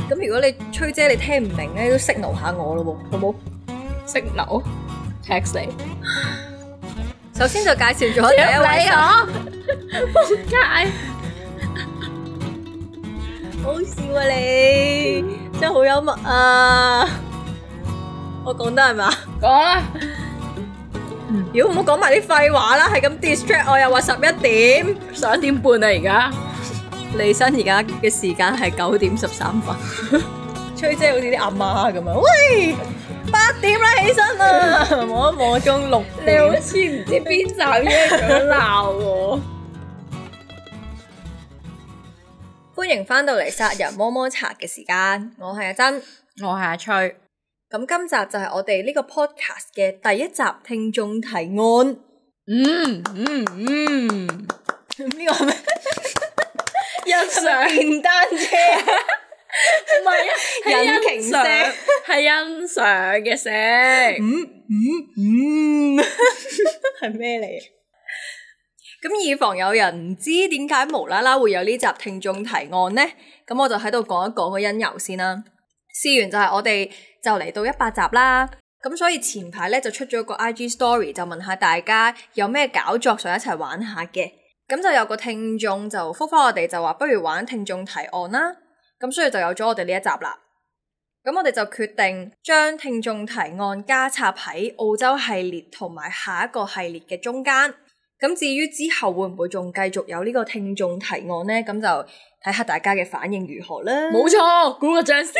咁如果你吹姐你聽唔明咧，都 signal 下我咯喎，好冇？ signal text 你， 首先就介紹咗第一位仆街， 好笑啊你，真係好幽默啊！我講得係嘛？ 講啦， 妖，唔好講埋啲廢話啦，係咁 distract 我又話11點， 11點半啊而家， 離身而家嘅時間係9點13分。吹姐好似啲阿媽咁啊！喂，8點啦，起身啦，望一望鐘6 你點。 好似唔知邊集已經咁樣鬧我。 歡迎翻到嚟殺人摸摸茶嘅時間，我係阿珍， 我係阿翠， 咁今集就係我哋呢個 podcast 嘅第一集聽眾提案。 呢個係咩？日常電單車唔係啊， 引擎聲係欣賞嘅聲。 係咩嚟？咁以防有人唔知點解無啦啦會有呢集聽眾提案呢，咁我就喺度講一講個因由先啦。事緣就係我哋就嚟到100集啦，咁所以前排咧就出咗個 IG story， 就問下大家有咩搞作想一齊玩下嘅。咁就有個聽眾就覆返我哋就話不如玩聽眾提案啦，咁所以就有咗我哋呢一集啦。咁我哋就決定將聽眾提案加插喺澳洲系列同埋下一個系列嘅中間。咁至於之後會唔會仲繼續有呢個聽眾提案呢？咁就睇下大家嘅反應如何啦。 冇錯，鼓個掌先。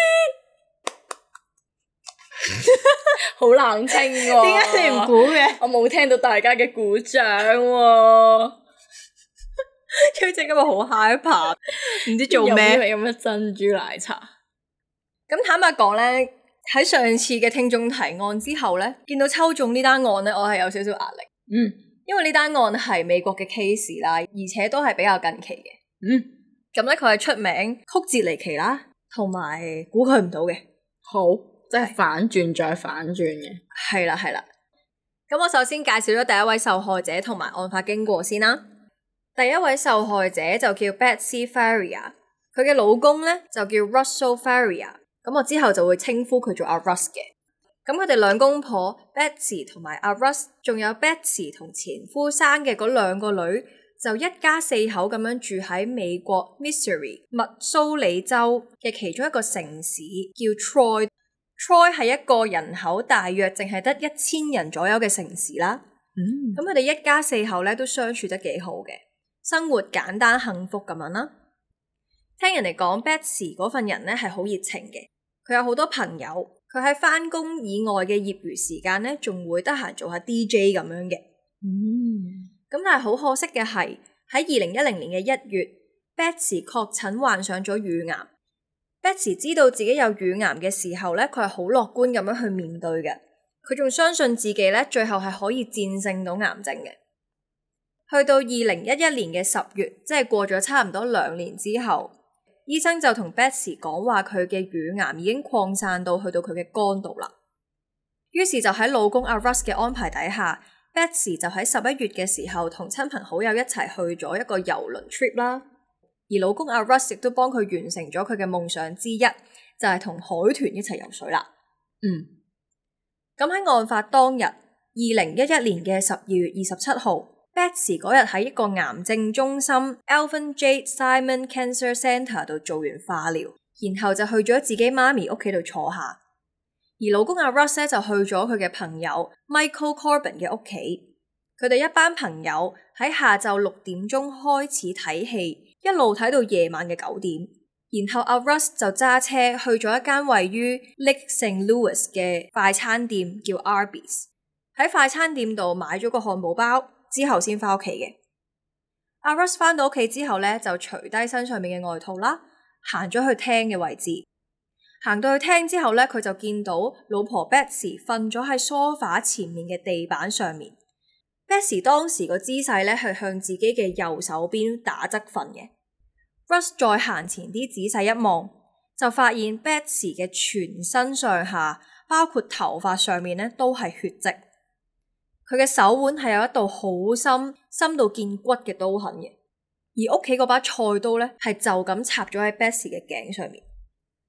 好冷清喎。 點解你唔估嘅？ 我冇聽到大家嘅鼓掌喎。 崔姐今日好害怕，唔知做咩。 有咩珍珠奶茶？ 咁坦白講咧，喺上次嘅聽眾提案之後咧，見到抽中呢單案咧，我係有少少壓力。因為呢單案係美國嘅 case 啦，而且都係比較近期嘅。咁咧佢係出名曲折離奇啦，同埋估佢唔到嘅。 好，即係反轉再反轉嘅。 係啦。咁我首先介紹咗第一位受害者同埋案發經過先啦。第一位受害者就叫 Betsy Faria， 佢嘅老公咧就叫 Russell Faria， 咁我之後就會稱呼佢做阿 Russ 嘅。咁佢哋兩公婆 Betsy 同埋阿 Russ， 仲有 Betsy 同前夫生嘅嗰兩個女，就一家4口咁樣住喺美國 Missouri 密蘇里州嘅其中一個城市叫 Troy。Troy 係一個人口大約淨係得1000人左右嘅城市啦。咁佢哋一家4口咧都相處得幾好嘅，生活簡單幸福咁樣啦。聽人哋講 Betsy 嗰份人咧係好熱情嘅，佢有好多朋友。佢喺返工以外嘅業餘時間咧，仲會得閒做下 DJ 咁樣嘅。咁但係好可惜嘅係喺2010年嘅1月 ，Betsy 確診患上咗乳癌。Betsy 知道自己有乳癌嘅時候咧，佢係好樂觀咁樣去面對嘅。佢仲相信自己咧，最後係可以戰勝到癌症嘅。去到2011年嘅10月，即係過咗差唔多2年之後。醫生就同 Betsy 講話，佢嘅乳癌已經擴散到去到佢嘅肝度啦。於是就喺老公阿 Russ 嘅安排底下 ，Betsy 就喺11月嘅時候同親朋好友一齊去咗一個郵輪 trip 啦。而老公阿 Russ 亦都幫佢完成咗佢嘅夢想之一，就係同海豚一齊游水啦。咁喺案發當日，2011年嘅12月27號。Betsy 嗰日喺一個癌症中心 Alvin J. Simon Cancer Center 度做完化療，然後就去咗自己媽咪屋企度坐下。而老公阿 Russ 就去咗佢嘅朋友 Michael Corbin 嘅屋企。佢哋一班朋友喺下晝6點鐘開始睇戲，一路睇到夜晚嘅9點。然後阿 Russ 就揸車去咗一間位於 Lake St. Louis 嘅快餐店叫 Arby's， 喺快餐店度買咗個漢堡包。之後先返屋企嘅。阿 Russ 返到屋企之後咧，就除低身上面嘅外套啦，行咗去廳嘅位置。行到去廳之後咧，佢就見到老婆 Betsy 瞓咗喺梳化前面嘅地板上面。Betsy 當時個姿勢咧係向自己嘅右手邊打側瞓嘅。Russ 再行前啲仔細一望，就發現 Betsy 嘅全身上下，包括頭髮上面咧都係血跡。佢嘅手腕係有一道好深到見骨嘅刀痕嘅，而屋企嗰把菜刀咧係就咁插咗喺 Betsy 嘅頸上面。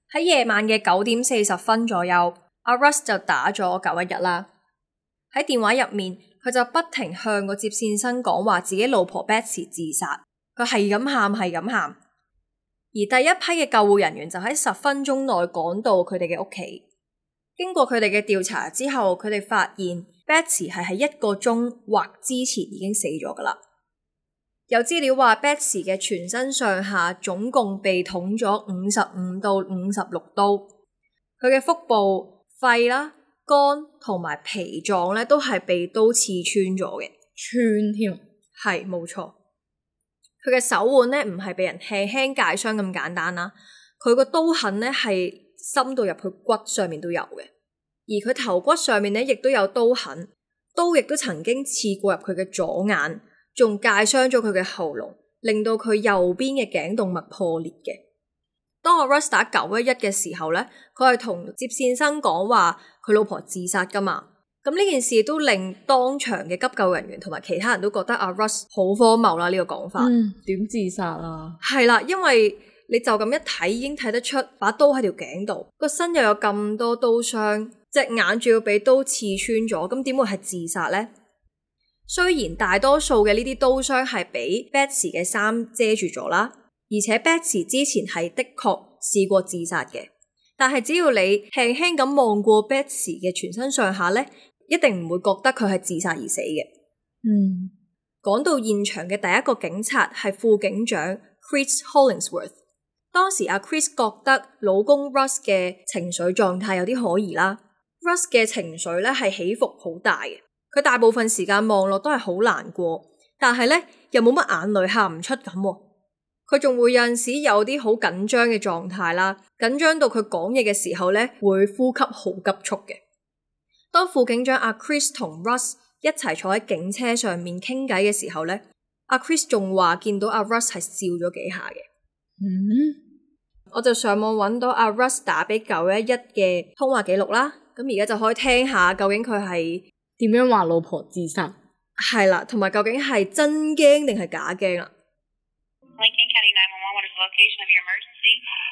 喺夜晚嘅9:40左右，阿 Russ 就打咗911啦。喺電話入面，佢就不停向個接線生講話自己老婆 Betsy 自殺，佢係咁喊係咁喊。而第一批嘅救護人員就喺10分鐘內趕到佢哋嘅屋企。經過佢哋嘅調查之後，佢哋發現 Betsy 係喺1個鐘或之前已經死咗噶啦。有資料話 Betsy 嘅全身上下總共被捅咗55到56刀，佢嘅腹部、肺啦、肝同埋脾臟咧都係被刀刺穿咗嘅， 穿添， 係冇錯。佢嘅手腕咧唔係被人輕輕界傷咁簡單啦，佢個刀痕咧係深到入去骨上面都有嘅，而佢頭骨上面咧亦都有刀痕，刀亦都曾經刺過入佢嘅左眼。仲界傷咗佢嘅喉嚨，令到佢右邊嘅頸動脈破裂嘅。當阿 Russ 打911嘅時候咧，佢係同接線生講話佢老婆自殺噶嘛。咁呢件事都令當場嘅急救人員同埋其他人都覺得阿 Russ 好荒謬啦，呢個講法。 點自殺啊？ 係啦，因為你就咁一睇已經睇得出把刀喺條頸度，個身又有咁多刀傷，隻眼仲要俾刀刺穿咗，咁點會係自殺咧？雖然大多數嘅呢啲刀傷係俾 Betsy 嘅衫遮住咗啦，而且 Betsy 之前係的確試過自殺嘅，但係只要你輕輕咁望過 Betsy 嘅全身上下咧，一定唔會覺得佢係自殺而死嘅。趕到現場嘅第一個警察係副警長 Chris Hollingsworth。當時阿 Chris 覺得老公 Russ 嘅情緒狀態有啲可疑啦。Russ 嘅情緒咧係起伏好大嘅。佢大部分時間望落都係好難過，但係咧又冇乜眼淚喊唔出咁。佢仲會有陣時有啲好緊張嘅狀態啦，緊張到佢講嘢嘅時候咧會呼吸好急促嘅。當副警長阿 Chris 同 Russ 一齊坐喺警車上面傾偈嘅時候咧，阿 Chris 仲話見到阿 Russ 係笑咗幾下嘅。我就上網揾到阿 Russ 打俾911嘅通話記錄啦，咁而家就可以聽下究竟佢係點樣話老婆自殺？ 係啦，同埋究竟係真驚定係假驚啦。 Lincoln County 911, what is the location of your emergency?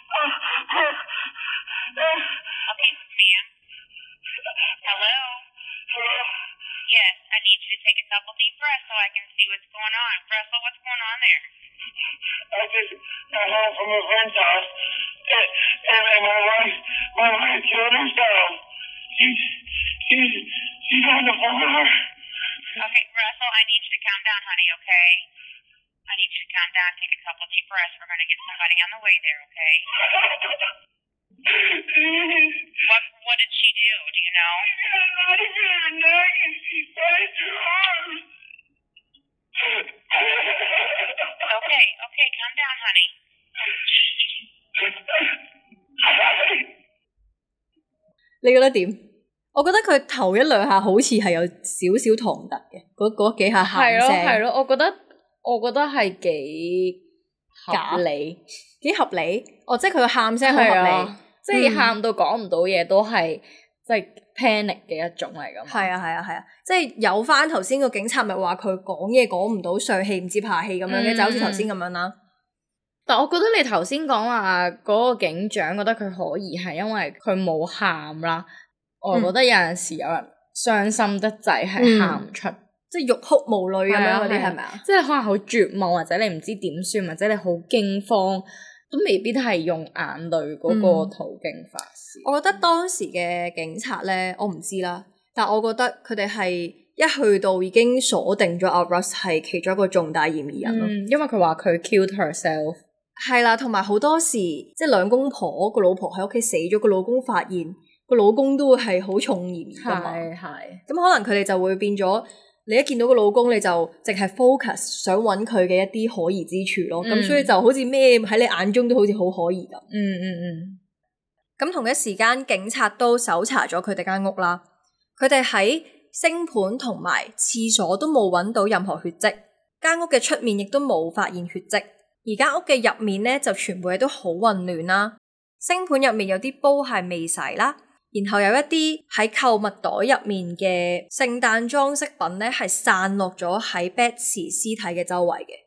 Okay, ma'am. Hello? Yes, I need you to take a couple deep breaths so I can see what's going on. Russell, what's going on there? I just got home from a friend's house, and my wife killed herself. She's on the floor. Okay, Russell, I need you to calm down, honey, okay? I need you to calm down, take a couple deep breaths. We're going to get somebody on the way there, okay? What did she do? Do you know? She got a knife in her neck and she sliced her arms. Okay, calm down, honey. 你覺得點？我覺得佢頭一兩下好似係有少少唐突嘅，嗰幾下喊聲。 係咯，我覺得係幾合理， 幾合理。哦，即係佢個喊聲好合理， 即係喊到講唔到嘢都係即係 panic 嘅一種嚟㗎嘛。 係啊，即係有翻頭先個警察咪話佢講嘢講唔到，上氣唔接下氣咁樣嘅，就好似頭先咁樣啦。 但我覺得你頭先講話嗰個警長覺得佢可疑係因為佢冇喊啦。我覺得有陣時有人傷心得滯係喊唔出，即係欲哭無淚咁樣嗰啲係咪啊？ 即係可能好絕望，或者你唔知點算，或者你好驚慌，都未必係用眼淚嗰個途徑發泄。 我覺得當時嘅警察咧，我唔知啦，但我覺得佢哋係一去到已經鎖定咗阿 Russ 係其中一個重大嫌疑人咯。 因為佢話佢 killed herself。 係啦，同埋好多時即係兩公婆個老婆喺屋企死咗，個老公發現個老公都會係好重嫌疑噶嘛。係咁可能佢哋就會變咗，你一見到個老公你就淨係 focus 想揾佢嘅一啲可疑之處咯。咁所以就好似咩喺你眼中都好似好可疑咁。咁同一時間警察都搜查咗佢哋間屋啦，佢哋喺星盤同埋廁所都冇揾到任何血跡，間屋嘅出面亦都冇發現血跡。而間屋嘅入面咧就全部嘢都好混亂啦，星盤入面有啲煲係未洗啦，然後有一啲喺購物袋入面嘅聖誕裝飾品咧係散落咗喺 Betsy 屍體嘅周圍嘅，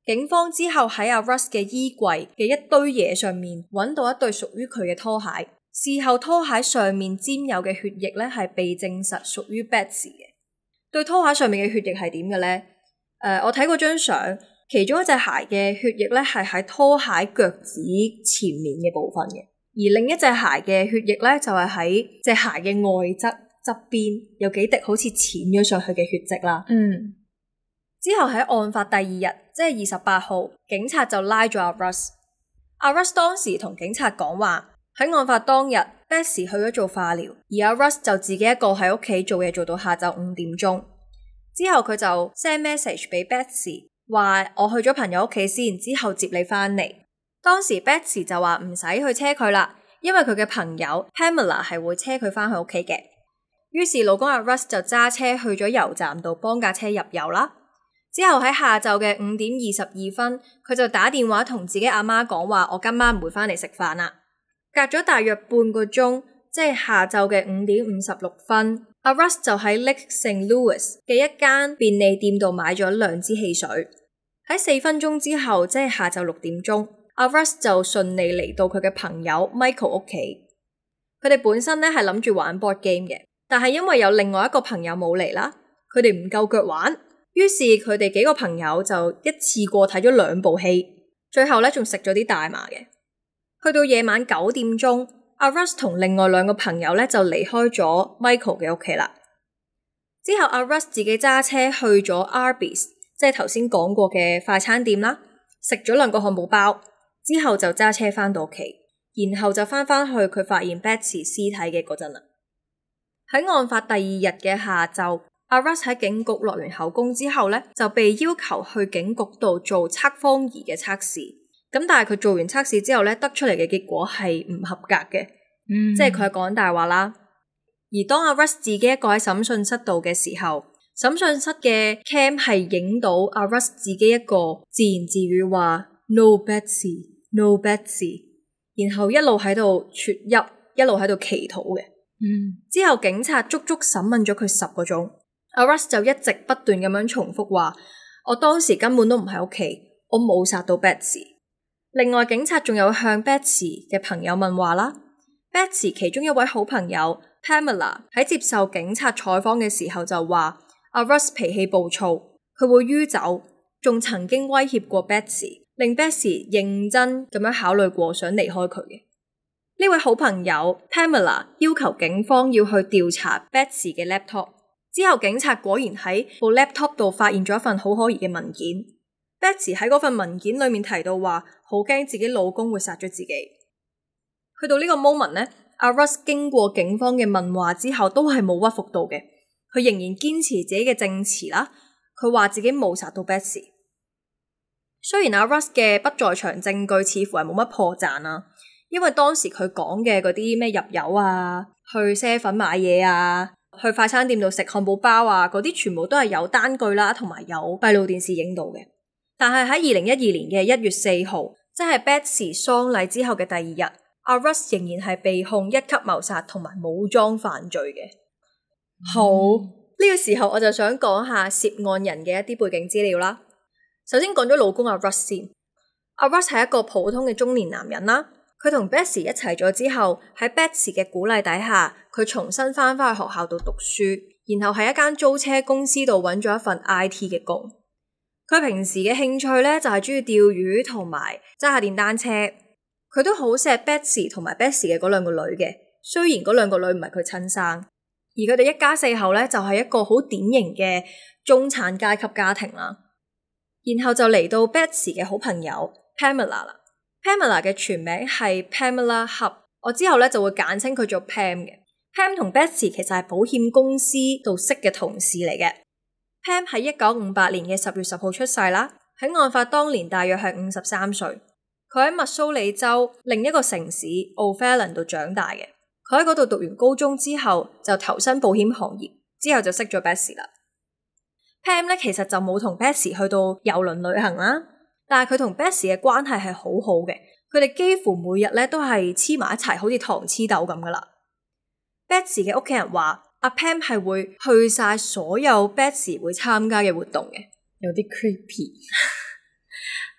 警方之後喺阿 Russ 嘅衣櫃嘅一堆嘢上面揾到一對屬於佢嘅拖鞋，事後拖鞋上面沾有嘅血液咧係被證實屬於 Betsy 嘅。對拖鞋上面嘅血液係點嘅咧？我睇過張相，其中一隻鞋嘅血液咧係喺拖鞋腳趾前面嘅部分嘅，而另一隻鞋嘅血液咧就係喺隻鞋嘅外側邊有幾滴好似濺咗上去嘅血跡啦。之後喺案發第二日，即係28號，警察就拉咗阿 Russ。阿 Russ 當時同警察講話，喺案發當日 Betsy 去咗做化療，而阿 Russ 就自己一個喺屋企做嘢做到下晝5點鐘。之後佢就 send message 俾 Betsy， 話我去咗朋友屋企先，之後接你返嚟。當時 Betsy 就話唔使去車佢啦，因為佢嘅朋友 Pamela 係會車佢返去屋企嘅。於是老公阿 Russ 就揸車去咗油站度幫架車入油啦。之後喺下晝嘅5點22分，佢就打電話同自己阿媽講話，我今晚唔會返嚟食飯啦。隔咗大約半個鐘，即係下晝嘅5點56分，阿 Russ 就喺 Lake St. Louis 嘅一間便利店度買咗2支汽水。喺4分鐘之後，即係下晝6點鐘，阿 Russ 就順利嚟到佢嘅朋友 Michael 屋企。佢哋本身咧係諗住玩 board game 嘅，但係因為有另外一個朋友冇嚟啦，佢哋唔夠腳玩。於是佢哋幾個朋友就一次過睇咗2部戲，最後咧仲食咗啲大麻嘅。去到夜晚9點鐘，阿 Russ 同另外2個朋友咧就離開咗 Michael 嘅屋企啦。之後阿 Russ 自己揸車去咗 Arby's， 即係頭先講過嘅快餐店啦，食咗2個漢堡包，之後就揸車返到屋企，然後就返去佢發現 Betsy 屍體嘅嗰陣啦。喺案發第2日嘅下晝，阿 Russ 喺警局落完口供之後咧，就被要求去警局度做測謊儀嘅測試。咁但係佢做完測試之後咧，得出嚟嘅結果係唔合格嘅，即係佢係講大話啦。而當阿 Russ 自己一個喺審訊室度嘅時候，審訊室嘅 cam 係影到阿 Russ 自己一個自言自語話 No Betsy, No Betsy， 然後一路喺度啜泣，一路喺度祈禱嘅。之後警察足足審問咗佢10個鐘。阿 Russ 就一直不斷咁樣重複話，我當時根本都唔喺屋企，我冇殺到 Betsy。另外警察仲有向 Betsy 嘅朋友問話啦。Betsy 其中一位好朋友 Pamela 喺接受警察採訪嘅時候就話，阿 Russ 脾氣暴躁，佢會酗酒，仲曾經威脅過 Betsy， 令 Betsy 認真咁樣考慮過想離開佢嘅。呢位好朋友 Pamela 要求警方要去調查 Betsy 嘅 laptop。之後警察果然喺部 laptop 度發現咗一份好可疑嘅文件。Betsy 喺嗰份文件裏面提到話，好驚自己老公會殺咗自己。去到呢個 moment 呢，阿 Russ 經過警方嘅問話之後，都係冇屈服到嘅。佢仍然堅持自己嘅證詞啦。佢話自己冇殺到 Betsy。雖然阿 Russ 嘅不在場證據似乎係冇乜破綻啦，因為當時佢講嘅嗰啲咩入油啊、去7-11買嘢啊、去快餐店度食漢堡包啊，嗰啲全部都係有單據啦，同埋有閉路電視影到嘅。但係喺2012年嘅1月4號，即係 Betsy 喪禮之後嘅第2日，阿 Russ 仍然係被控1級謀殺同埋武裝犯罪嘅。好，呢個時候我就想講下涉案人嘅一啲背景資料啦。首先講咗老公阿 Russ 先。阿 Russ 係一個普通嘅中年男人啦。佢同 Betsy 一齊咗之後，喺 Betsy 嘅鼓勵底下，佢重新返去學校度讀書，然後喺一間租車公司度揾咗一份 IT 嘅工。佢平時嘅興趣咧就係中意釣魚同埋揸下電單車。佢都好錫 Betsy 同埋 Betsy 嘅嗰2個女嘅，雖然嗰2個女唔係佢親生。而佢哋一家4口咧就係一個好典型嘅中產階級家庭啦。然後就嚟到 Betsy 嘅好朋友 Pamela 啦。Pamela 嘅全名係 Pamela Hub， 我之後咧就會簡稱佢做 Pam 嘅。Pam 同 Betsy 其實係保險公司度識嘅同事嚟嘅。Pam 喺1958年嘅10月10號出世啦，喺案發當年大約係53歲。佢喺密蘇里州另一個城市 O'Fallon 度長大嘅。佢喺嗰度讀完高中之後就投身保險行業，之後就識咗 Betsy 啦。Pam 咧其實就冇同 Betsy 去到郵輪旅行啦。但係佢同 Betsy 嘅關係係好好嘅，佢哋幾乎每日咧都係黐埋一齊，好似糖黐豆咁噶啦。Betsy 嘅屋企人話，阿 Pam 係會去晒所有 Betsy 會參加嘅活動嘅， 有啲 creepy。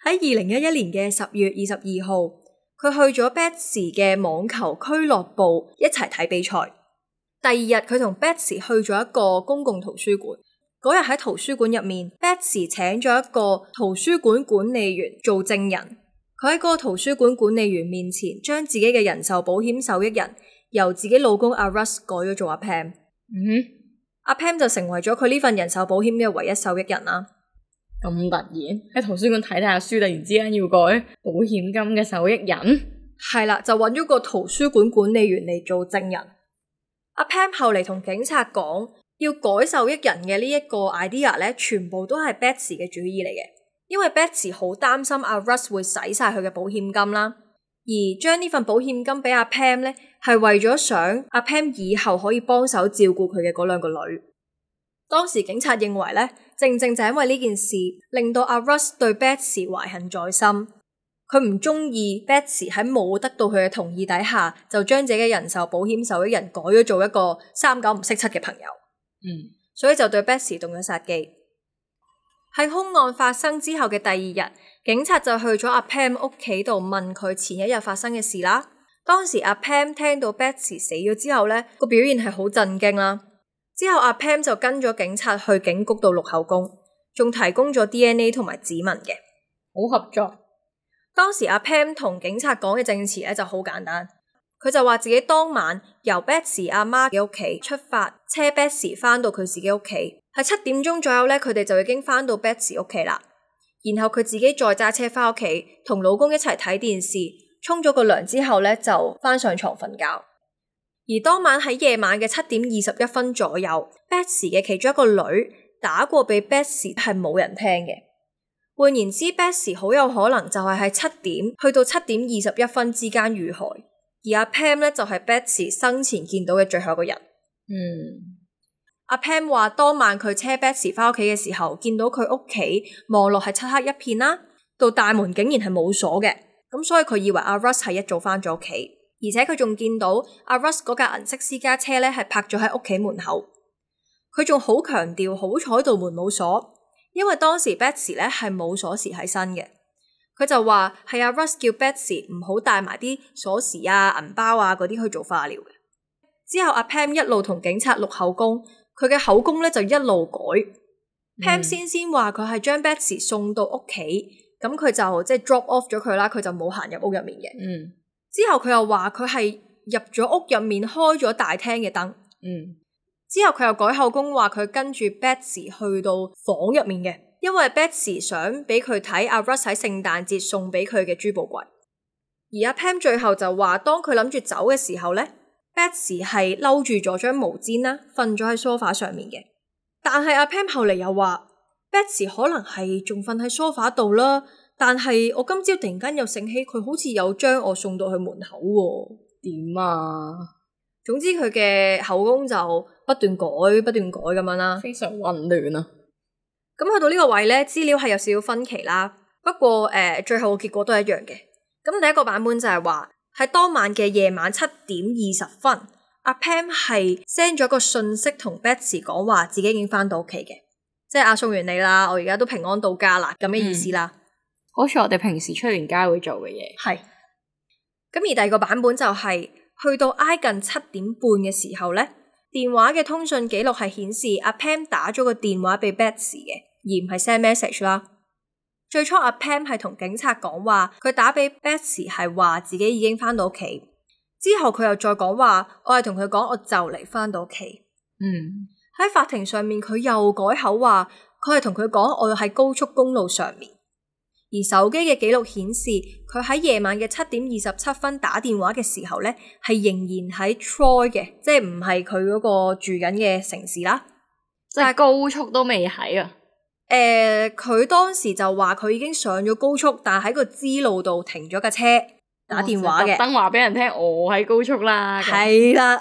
喺2011年嘅10月22號，佢去咗 Betsy 嘅網球俱樂部一齊睇比賽。第二日佢同 Betsy 去咗一個公共圖書館。嗰日喺圖書館入面 Betsy 請咗一個圖書館管理員做證人。佢喺嗰個圖書館管理員面前將自己嘅人壽保險受益人由自己老公阿 Russ 改咗做阿 Pam。阿 Pam 就成為咗佢呢份人壽保險嘅唯一受益人啦。 咁突然喺圖書館睇下書，突然之間要改保險金嘅受益人？ 係啦，就揾咗個圖書館管理員嚟做證人。阿 Pam 後嚟同警察講，要改受益人嘅呢一個 idea 咧，全部都係 Betsy 嘅主意嚟嘅。因為 Betsy 好擔心阿 Russ 會使晒佢嘅保險金啦，而將呢份保險金俾阿 Pam 咧，係為咗想阿 Pam 以後可以幫手照顧佢嘅嗰兩個女。當時警察認為咧，正正就因為呢件事，令到阿 Russ 對 Betsy 懷恨在心。佢唔中意 Betsy 喺冇得到佢嘅同意底下，就將自己嘅人壽保險受益人改咗做一個三九唔識七嘅朋友。所以就對 Betsy 動咗殺機。喺兇案發生之後嘅第二日，警察就去咗阿 Pam 屋企度問佢前一日發生嘅事啦。當時阿 Pam 聽到 Betsy 死咗之後咧，個表現係好震驚啦。之後阿 Pam 就跟咗警察去警局度錄口供，仲提供咗 DNA 同埋指紋嘅， 好合作。 當時阿 Pam 同警察講嘅證詞咧就好簡單，佢就話自己當晚由 Betsy 阿媽嘅屋企出發，車 Betsy 翻到佢自己屋企，喺7點鐘左右咧，佢哋就已經翻到 Betsy 屋企啦。然後佢自己再揸車翻屋企，同老公一齊睇電視，沖咗個涼之後咧就翻上床瞓覺。而當晚喺夜晚嘅7點21分左右 ，Betsy 嘅其中一個女打過俾 Betsy 係冇人聽嘅。換言之 ，Betsy 好有可能就係喺7點去到7點21分之間遇害，而阿 Pam 咧就係 Betsy 生前見到嘅最後一個人。阿 Pam 話當晚佢車 Betsy 翻屋企嘅時候，見到佢屋企望落係漆黑一片啦，到大門竟然係冇鎖嘅，咁所以佢以為阿 Russ 係一早翻咗屋企，而且佢仲見到阿 Russ 嗰架銀色私家車咧係泊咗喺屋企門口。佢仲好強調好彩道門冇鎖，因為當時 Betsy 咧係冇鎖匙喺身嘅。佢就話係阿 Russ 叫 Betsy 唔好帶埋啲鎖匙啊、銀包啊嗰啲去做化療嘅。之後阿 Pam 一路同警察錄口供，佢嘅口供咧就一路改。Pam 先話佢係將 Betsy 送到屋企，咁佢就即係 drop off 咗佢啦，佢就冇行入屋入面嘅。之後佢又話佢係入咗屋入面開咗大廳嘅燈。之後佢又改口供話佢跟住 Betsy 去到房入面嘅，因為 Betsy 想俾佢睇阿 Russ 喺聖誕節送俾佢嘅珠寶櫃。而阿 Pam 最後就話當佢諗住走嘅時候咧，Betsy 係嬲住咗張毛氈啦，瞓咗喺梳化上面嘅。但係阿 Pam 後嚟又話 Betsy 可能係仲瞓喺梳化度啦，但係我今朝突然間又醒起佢好似有將我送到去門口喎。點啊？總之佢嘅口供就不斷改咁樣啦， 非常混亂啊。 咁去到呢個位咧，資料係有少少分歧啦，不過最後嘅結果都係一樣嘅。咁第一個版本就係話喺當晚嘅夜晚7點20分，阿 Pam 係 send 咗個信息同 Betsy 講話自己已經翻到屋企嘅，即係送完你啦，我而家都平安到家啦咁嘅意思啦。 好似我哋平時出完街會做嘅嘢。 係。咁而第二個版本就係去到挨近7點半嘅時候咧，電話嘅通訊記錄係顯示阿 Pam 打咗個電話俾 Betsy 嘅，而唔係 send message 啦。最初阿 Pam 係同警察講話，佢打俾 Betsy 係話自己已經翻到屋企。之後佢又再講話，我係同佢講我就嚟翻到屋企。喺法庭上面佢又改口話，佢係同佢講我喺高速公路上面。而手機嘅記錄顯示，佢喺夜晚嘅7點27分打電話嘅時候咧，係仍然喺 Troy 嘅，即係唔係佢嗰個住緊嘅城市啦， 即係高速都未喺啊。 佢當時就話佢已經上咗高速，但係喺個支路度停咗架車打電話嘅， 特登話俾人聽我喺高速啦。 係啦。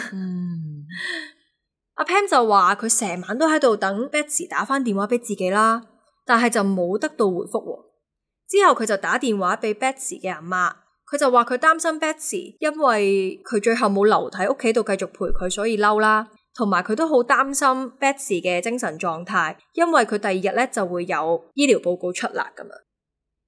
阿 Pam 就話佢成晚都喺度等 Betsy 打翻電話俾自己啦，但係就冇得到回覆。之後佢就打電話俾 Betsy 嘅阿媽，佢就話佢擔心 Betsy，因為佢最後冇留喺屋企度繼續陪佢，所以嬲啦。同埋佢都好擔心 Betsy 嘅精神狀態，因為佢第二日咧就會有醫療報告出啦咁樣。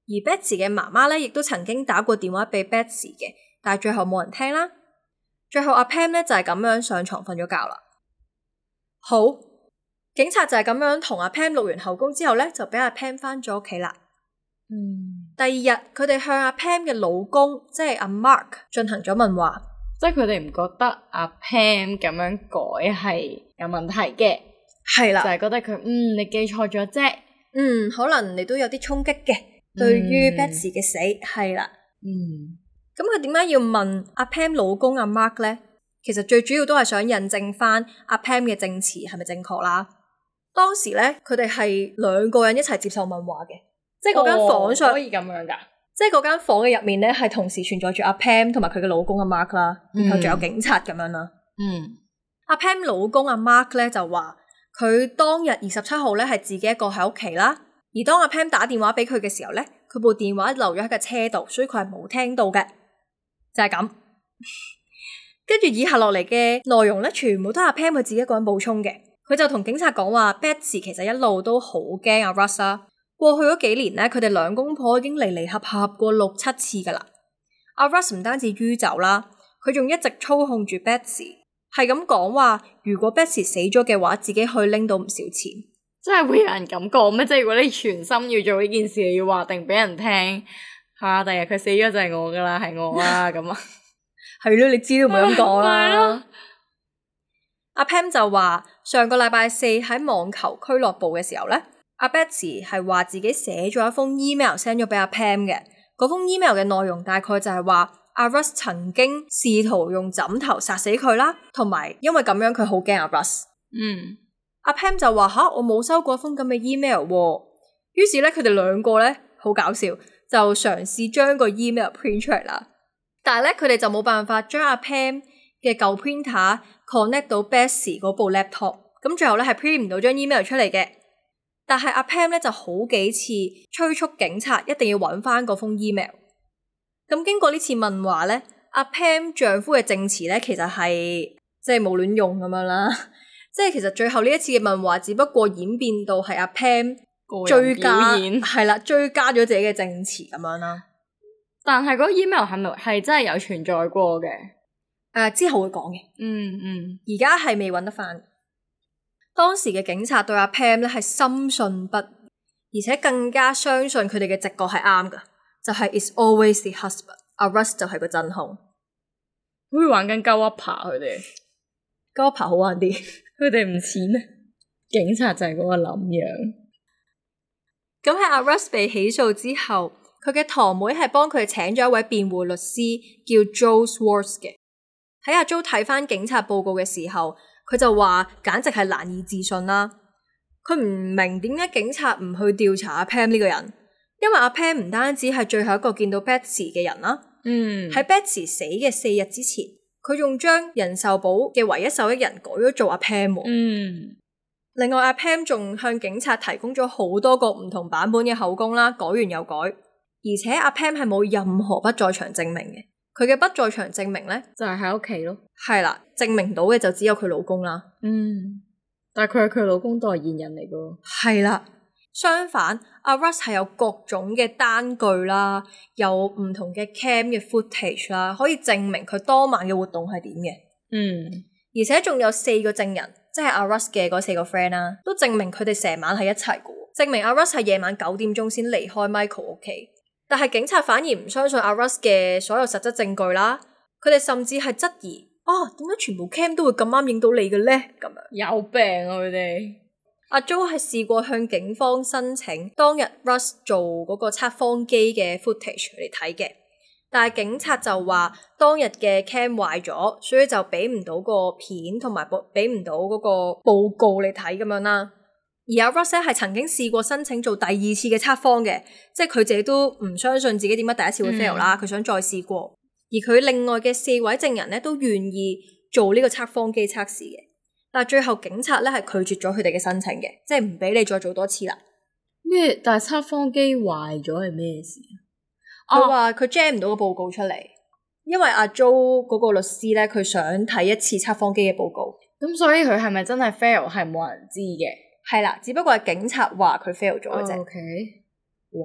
而 Betsy 嘅媽媽咧，亦都曾經打過電話俾 Betsy 嘅，但係最後冇人聽啦。最後阿 Pam 咧就係咁樣上床瞓咗覺啦。好，警察就係咁樣同阿 Pam 錄完口供之後咧，就俾阿 Pam 翻咗屋企啦。第二日佢哋向阿 Pam 嘅老公，即係阿 Mark 進行咗問話。 即係佢哋唔覺得阿 Pam 咁樣改係有問題嘅， 係啦， 就係覺得佢你記錯咗啫。 可能你都有啲衝擊嘅，對於 Betsy 嘅死係啦。咁佢點解要問阿 Pam 老公阿 Mark 咧？其實最主要都係想印證翻阿 Pam 嘅證詞係咪正確啦。當時咧，佢哋係兩個人一齊接受問話嘅，即係嗰間房上可以咁樣噶。 即係嗰間房嘅入面咧，係同時存在住阿 Pam 同埋佢嘅老公阿 Mark 啦，然後仲有警察咁樣啦。阿 Pam 老公阿 Mark 咧就話佢當日27號咧係自己一個喺屋企啦，而當阿 Pam 打電話俾佢嘅時候咧，佢部電話留咗喺架車度，所以佢係冇聽到嘅，就係咁。跟住以下落嚟嘅內容咧，全部都係阿 Pam 佢自己一個人補充嘅。佢就同警察講話 Betsy 其實一路都好驚阿 Russ 啦。過去嗰幾年咧，佢哋兩公婆已經離離合合過6-7次噶啦。阿 Russ 唔單止酗酒啦，佢仲一直操控住 Betsy， 係咁講話如果 Betsy 死咗嘅話，自己可以拎到唔少錢。 真係會有人咁講咩？即係如果你全心要做呢件事，你要話定俾人聽嚇，第日佢死咗就係我噶啦，係我啊咁啊， 係咯，你知都唔會咁講啦。阿 Pam 就話上個禮拜四喺網球俱樂部嘅時候咧，阿 Betsy 係話自己寫咗一封 email send 咗俾阿 Pam 嘅。嗰封 email 嘅內容大概就係話阿 Russ 曾經試圖用枕頭殺死佢啦，同埋因為咁樣佢好驚阿 Russ。阿 Pam 就話吓，我冇收過封咁嘅 email 喎。於是咧佢哋兩個咧好搞笑，就嘗試將個 email print 出嚟啦。但係咧佢哋就冇辦法將阿 Pam 嘅舊 printer connect 到 Betsy 嗰部 laptop， 咁最後咧係 print 唔到張 email 出嚟嘅。但係阿 Pam 咧就好幾次催促警察一定要揾翻嗰封 email。咁經過呢次問話咧，阿 Pam 丈夫嘅證詞咧其實係即係冇亂用咁樣啦。即係其實最後呢一次嘅問話只不過演變到係阿 Pam 追加係啦，追加咗自己嘅證詞咁樣啦。 但係嗰個 email 係咪係真係有存在過嘅？ 之後會講嘅。而家係未揾得翻。當時嘅警察對阿 Pam 咧係深信不疑，而且更加相信佢哋嘅直覺係啱噶，就係 It's always the husband， 阿 Russ 就係個真兇。 好似玩緊鳩 upper 佢哋， 鳩 upper 好玩啲， 佢哋唔似咩？警察就係嗰個諗樣。 咁喺阿 Russ 被起訴之後，佢嘅堂妹係幫佢請咗一位辯護律師叫 Joe Swartz 嘅。喺阿 Joe 睇翻警察報告嘅時候，佢就話簡直係難以置信啦。佢唔明點解警察唔去調查阿 Pam 呢個人，因為阿 Pam 唔單止係最後一個見到 Betsy 嘅人啦。喺 Betsy 死嘅4日之前，佢仲將人壽保嘅唯一受益人改咗做阿 Pam。另外阿 Pam 仲向警察提供咗好多個唔同版本嘅口供啦，改完又改。而且阿 Pam 係冇任何不在場證明嘅。佢嘅不在場證明咧， 就係喺屋企咯。 係啦，證明到嘅就只有佢老公啦。 但係佢係佢老公代言人嚟噶。 係啦，相反，阿 Russ 係有各種嘅單據啦，有唔同嘅 cam 嘅 footage 啦，可以證明佢當晚嘅活動係點嘅。而且仲有4個證人，即係阿 Russ 嘅嗰4個 friend 啦，都證明佢哋成晚係一齊嘅，證明阿 Russ 係夜晚9點鐘先離開 Michael 屋企。但係警察反而唔相信阿 Russ 嘅所有實質證據啦，佢哋甚至係質疑點解全部 cam 都會咁啱影到你嘅咧？咁樣有病啊佢哋。 阿 Joe 係試過向警方申請當日 Russ 做嗰個測謊機嘅 footage 嚟睇嘅，但係警察就話當日嘅 cam 壞咗，所以就俾唔到個片同埋俾唔到嗰個報告嚟睇咁樣啦。而阿 Russ 係曾經試過申請做第2次嘅測謊嘅，即係佢自己都唔相信自己點解第一次會 fail 啦，佢想再試過。而佢另外嘅4位證人咧都願意做呢個測謊機測試嘅，但係最後警察咧係拒絕咗佢哋嘅申請嘅，即係唔俾你再做多次啦。 咩？但係測謊機壞咗係咩事？ 佢話佢 jam 唔到個報告出嚟，因為阿 Joe 嗰個律師咧佢想睇一次測謊機嘅報告， 咁所以佢係咪真係 fail 係冇人知嘅？ 係啦，只不過係警察話佢 fail 咗嘅啫。 OK，哇，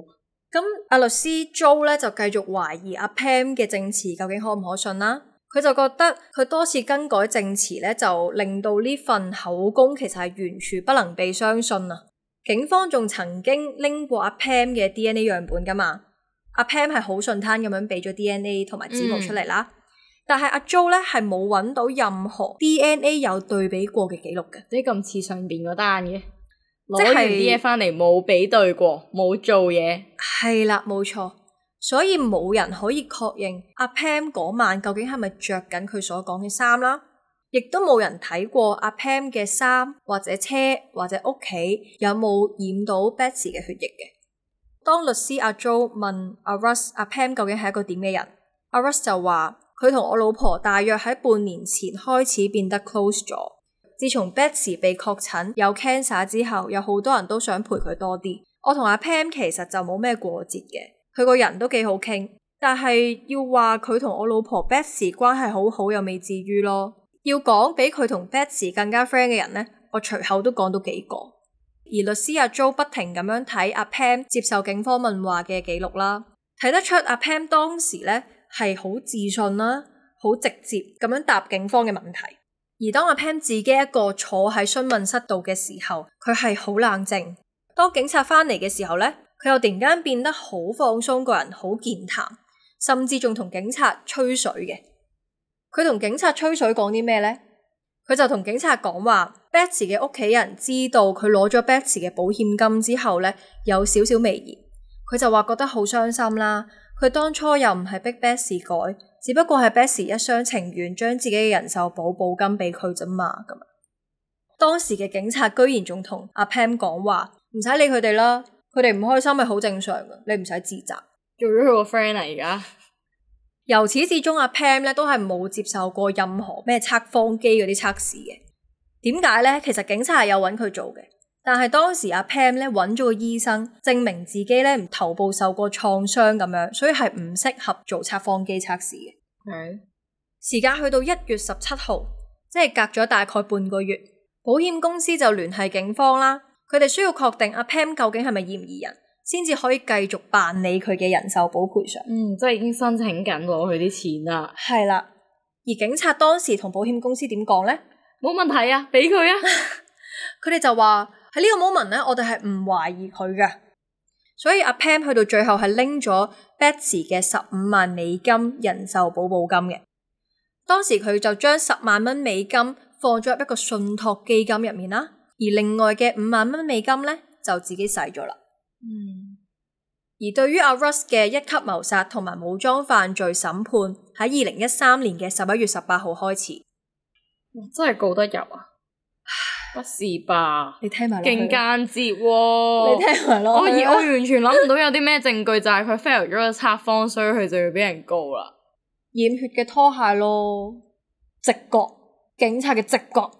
咁阿律師 Joe 咧就繼續懷疑阿 Pam 嘅證詞究竟可唔可信啦。佢就覺得佢多次更改證詞咧，就令到呢份口供其實係完全不能被相信啊！警方仲曾經拎過阿 Pam 嘅 DNA 樣本噶嘛，阿 Pam 係好順攤咁樣俾咗 DNA 同埋指模出嚟啦。但係阿 Joe 咧係冇揾到任何 DNA 有對比過嘅記錄嘅， 即係咁似上邊嗰單嘅， 即係攞完啲嘢翻嚟冇比對過，冇做嘢。 係啦，冇錯，所以冇人可以確認阿 Pam 嗰晚究竟係咪着緊佢所講嘅衫啦，亦都冇人睇過阿 Pam 嘅衫或者車或者屋企有冇染到 Betsy 嘅血液嘅。當律師阿 Joe 問阿 Russ 阿 Pam 究竟係一個點嘅人，阿 Russ 就話佢同我老婆大約喺半年前開始變得 close 咗。自從 Betsy 被確診有 cancer 之後，有好多人都想陪佢多啲。我同阿 Pam 其實就冇咩過節嘅，佢個人都幾好傾，但係要話佢同我老婆 Betsy 關係好好又未至於咯。要講比佢同 Betsy 更加 friend 嘅人呢，我隨口都講到幾個。而律師阿 Joe 不停咁樣睇阿 Pam 接受警方問話嘅記錄啦，睇得出阿 Pam 當時呢係好自信啦，好直接咁樣答警方嘅問題。而當阿 Pam 自己一個坐喺詢問室度嘅時候，佢係好冷靜。當警察翻嚟嘅時候呢，佢又突然間變得好放鬆，個人好健談，甚至仲同警察吹水嘅。佢同警察吹水講啲咩呢？佢就同警察講話 Betsy 嘅屋企人知道佢攞咗 Betsy 嘅保險金之後呢，有少少微言。佢就話覺得好傷心啦。佢當初又唔係逼 Betsy 改，只不過係 Betsy 一廂情願將自己嘅人壽保保金俾佢啫嘛。咁當時嘅警察居然仲同阿 Pam 講話，唔使理佢哋啦，佢哋唔開心係好正常嘅，你唔使自責。 做咗佢個 friend 啊而家。 由始至終阿 Pam 咧都係冇接受過任何咩測謊機嗰啲測試嘅。點解呢？其實警察係有揾佢做嘅，但係當時阿 Pam 咧揾咗個醫生證明自己咧唔頭部受過創傷咁樣，所以係唔適合做測謊機測試嘅。時間去到1月17號，即係隔咗大概半個月，保險公司就聯繫警方啦，佢哋需要確定阿 Pam 究竟係咪嫌疑人，先至可以繼續辦理佢嘅人壽保賠償。 即係已經申請緊攞佢啲錢啦。 係啦，而警察當時同保險公司點講呢？ 冇問題啊，俾佢啊。 佢哋就話喺呢個 moment 呢，我哋係唔懷疑佢嘅，所以阿 Pam 去到最後係拎咗 Betsy 嘅15萬美金人壽保保金嘅。當時佢就將10萬蚊美金放咗入一個信託基金入面啦，而另外嘅5萬蚊美金呢，就自己使咗啦。而對於阿 Russ 嘅一級謀殺同埋武裝犯罪審判喺2013年嘅11月18號開始。 真係告得入啊？不是吧？ 你聽埋落去， 勁間接喎！ 你聽埋落去， 我完全諗唔到有啲咩證據，就係佢 fail 咗個測謊，所以佢就要俾人告啦。 染血嘅拖鞋咯，直覺，警察嘅直覺。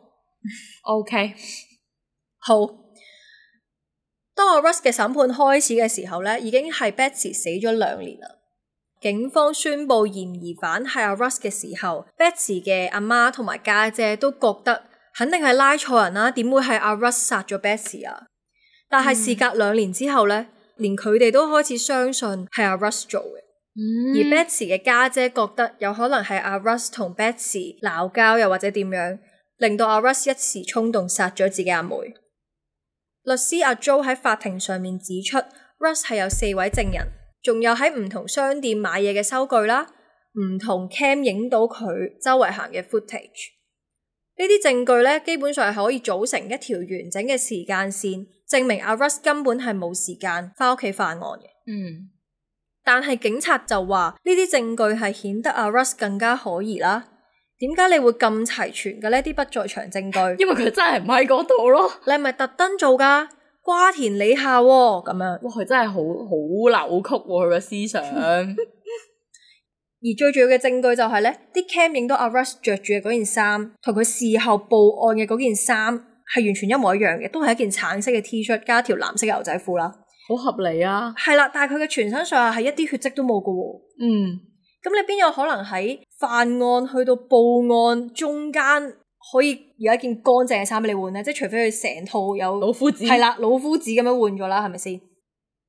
OK， 好。當阿 Russ 嘅審判開始嘅時候呢，已經係 Betsy 死咗2年啦。警方宣布嫌疑犯係阿 Russ 嘅時候， Betsy 嘅阿媽同埋家姐都覺得肯定係拉錯人啦，點會係阿 Russ 殺咗 Betsy 啊？但係事隔2年之後呢，連佢哋都開始相信係阿 Russ 做嘅。而 Betsy 嘅家姐覺得有可能係阿 Russ 同 Betsy 鬧交，又或者點樣，令到阿 Russ 一時衝動殺咗自己阿妹。律師阿 Joe 喺法庭上面指出 Russ 係有4位證人，仲有喺唔同商店買嘢嘅收據啦，唔同 cam 影到佢周圍行嘅 footage。呢啲證據咧，基本上係可以組成一條完整嘅時間線，證明阿 Russ 根本係冇時間翻屋企犯案嘅。但係警察就話呢啲證據係顯得阿 Russ 更加可疑啦。點解你會咁齊全嘅呢啲不在場證據？ 因為佢真係唔喺嗰度咯。 你係咪特登做噶？瓜田李下喎，咁樣。 哇，佢真係好扭曲喎，佢個思想。 而最重要嘅證據就係呢啲 cam 影到阿 Russ 着住嘅嗰件衫，同佢事後報案嘅嗰件衫係完全一模一樣嘅，都係一件橙色嘅 T 恤加條藍色嘅牛仔褲啦。 好合理啊。係啦，但係佢嘅全身上下係一啲血跡都冇㗎喎。咁你邊有可能喺犯案去到報案中間可以有一件乾淨嘅衫俾你換呢？即係除非佢成套有老夫子， 係啦，老夫子咁樣換咗啦，係咪先？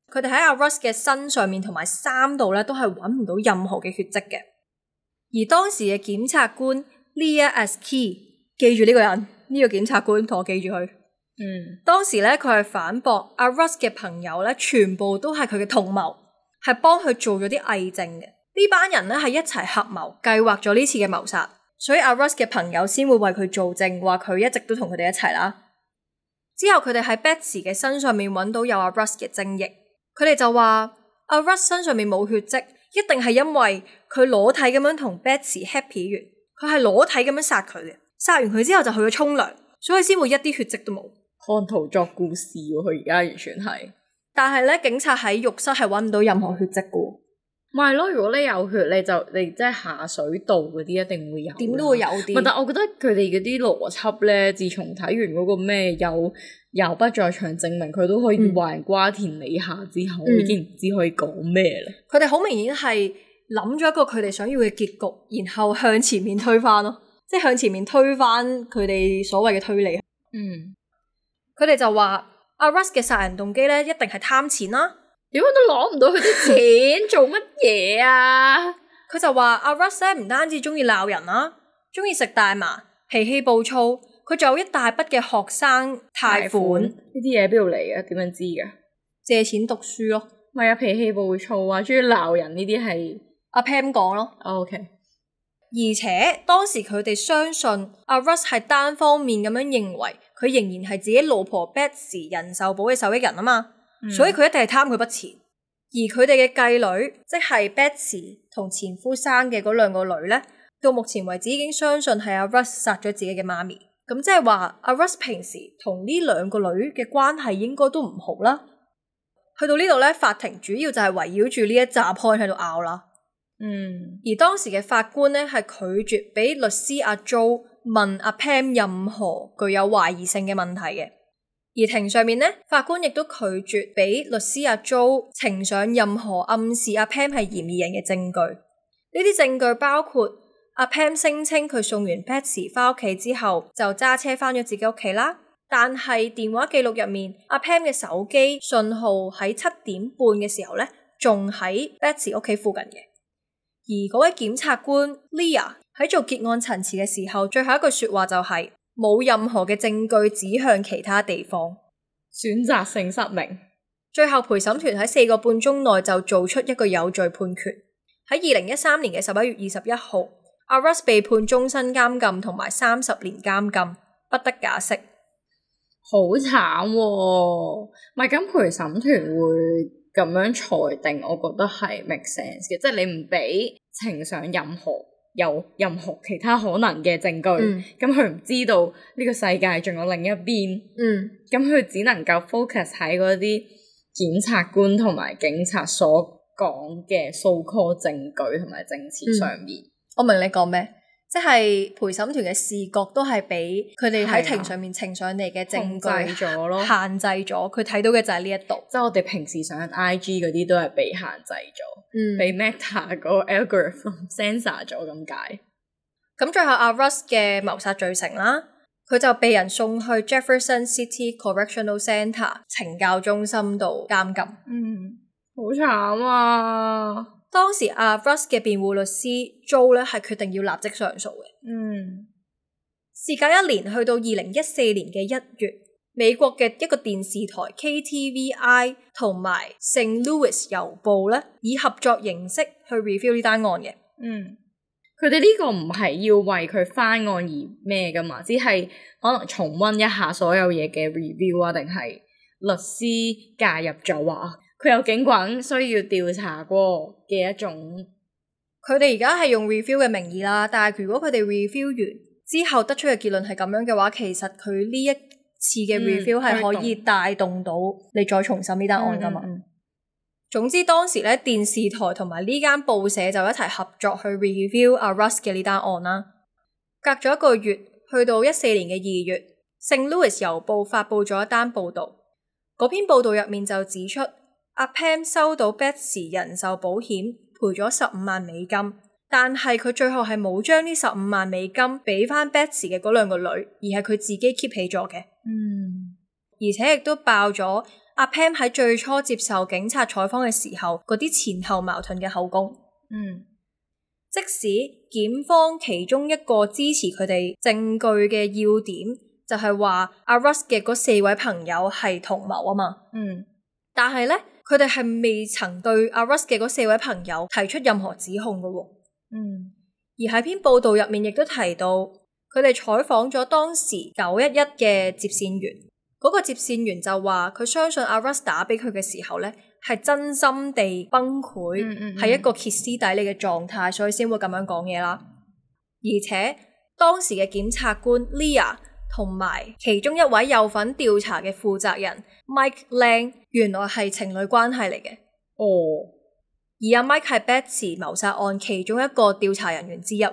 佢哋喺阿 Russ 嘅身上面同埋衫度咧都係揾唔到任何嘅血跡嘅。而當時嘅檢察官 Leah Askey， 記住呢個人，呢個檢察官同我記住佢。當時咧佢係反駁阿 Russ 嘅朋友咧全部都係佢嘅同謀，係幫佢做咗啲偽證嘅。呢班人咧係一齊合謀計劃咗呢次嘅謀殺，所以阿 Russ 嘅朋友先會為佢做證，話佢一直都同佢哋一齊啦。之後佢哋喺 Betsy 嘅身上面揾到有阿 Russ 嘅精液，佢哋就話阿 Russ 身上面冇血跡，一定係因為佢裸體咁樣同 Betsy happy 完，佢係裸體咁樣殺佢嘅，殺完佢之後就去咗沖涼，所以先會一啲血跡都冇。 看圖作故事喎，佢而家完全係。 但係咧，警察喺浴室係揾唔到任何血跡嘅。 咪係咯，如果你有血，你即係下水道嗰啲一定會有， 點都會有啲。 但我覺得佢哋嗰啲邏輯咧，自從睇完嗰個咩有不在場證明，佢都可以話人瓜田李下之後，我已經唔知可以講咩啦。 佢哋好明顯係諗咗一個佢哋想要嘅結局，然後向前面推翻咯，即係向前面推翻佢哋所謂嘅推理。佢哋就話阿 Russ 嘅殺人動機咧，一定係貪錢啦。 點解都攞唔到佢啲錢做乜嘢啊？ 佢就話阿 Russ 咧唔單止中意鬧人啦，中意食大麻，脾氣暴躁，佢仲有一大筆嘅學生貸款。 呢啲嘢邊度嚟嘅？點樣知嘅？ 借錢讀書咯。 咪有脾氣暴躁啊，中意鬧人呢啲係阿 Pam 講咯。 OK。 而且當時佢哋相信阿 Russ 係單方面咁樣認為佢仍然係自己老婆 Betsy 人壽保嘅受益人啊嘛。所以佢一定係貪佢筆錢，而佢哋嘅繼女，即係 Betsy 同前夫生嘅嗰兩個女咧，到目前為止已經相信係阿 Russ 殺咗自己嘅媽咪。咁即係話阿 Russ 平時同呢兩個女嘅關係應該都唔好啦。去到呢度咧，法庭主要就係圍繞住呢一紮 point 喺度拗啦。而當時嘅法官咧係拒絕俾律師阿 Joe 問阿 Pam 任何具有懷疑性嘅問題嘅。而庭上面呢，法官亦都拒絕俾律師阿 Joe 呈上任何暗示阿 Pam 係嫌疑人嘅證據。呢啲證據包括阿 Pam 聲稱佢送完 Betsy 翻屋企之後就揸車翻咗自己屋企啦，但係電話記錄入面阿 Pam 嘅手機信號喺7點半嘅時候呢，仲喺 Betsy 屋企附近嘅。而嗰位檢察官 Leah 喺做結案陳詞嘅時候，最後一句說話就係冇任何嘅證據指向其他地方， 選擇性失明。 最後陪審團喺4個半鐘內就做出一個有罪判決。喺2013年嘅11月21號，阿 Russ 被判終身監禁同埋30年監禁，不得假釋。 好慘喎！咪咁陪審團會咁樣裁定，我覺得係 make sense 嘅，即係你唔俾呈上有任何其他可能嘅證據，咁佢唔知道呢個世界仲有另一邊，咁佢只能夠 focus 喺嗰啲檢察官同埋警察所講嘅 so-called 證據同埋證詞上面。 我明你講咩，即係陪審團嘅視覺都係俾佢哋喺庭上面呈上嚟嘅證據咗咯， 限制咗，佢睇到嘅就係呢一度。 即係我哋平時上 IG 嗰啲都係被限制咗，被 Meta 嗰個 algorithm censor 咗咁解。 咁最後阿 Russ 嘅謀殺罪成啦，佢就被人送去 Jefferson City Correctional Center 懲教中心度監禁。 好慘啊！ 當時阿 Russ 嘅辯護律師 Joe 咧係決定要立即上訴嘅。事隔1年，去到2014年嘅1月，美國嘅一個電視台 KTVI 同埋聖 Louis 郵報咧，以合作形式去 review 呢單案嘅。 佢哋呢個唔係要為佢翻案而咩噶嘛，只係可能重溫一下所有嘢嘅 review 啊，定係律師介入咗話佢有警棍需要調查過嘅一種。 佢哋而家係用 review 嘅名義啦，但係如果佢哋 review 完之後得出嘅結論係咁樣嘅話，其實佢呢一次嘅 review 係可以帶動到你再重審呢單案噶嘛。總之當時咧，電視台同埋呢間報社就一齊合作去 review 阿 Russ 嘅呢單案啦。隔咗1個月，去到14年嘅2月，聖 Louis 郵報發佈咗一單報道。嗰篇報道入面就指出，阿 Pam 收到 Betsy 人壽保險賠咗15萬美金，但係佢最後係冇將呢15萬美金俾翻 Betsy 嘅嗰兩個女，而係佢自己 keep 起咗嘅。而且亦都爆咗阿 Pam 喺最初接受警察採訪嘅時候嗰啲前後矛盾嘅口供。即使檢方其中一個支持佢哋證據嘅要點就係話阿 Russ 嘅嗰4位朋友係同謀啊嘛，但係咧佢哋係未曾對阿 Russ 嘅嗰4位朋友提出任何指控嘅喎。而喺篇報道入面亦都提到，佢哋採訪咗當時911嘅接線員，嗰個接線員就話佢相信阿 Russ 打俾佢嘅時候咧係真心地崩潰，係一個歇斯底里嘅狀態，所以先會咁樣講嘢啦。而且當時嘅檢察官 Leah 同埋其中一位有份調查嘅負責人 Mike Lang 原來係情侶關係嚟嘅。而阿 Mike 係 Betsy 謀殺案其中一個調查人員之一。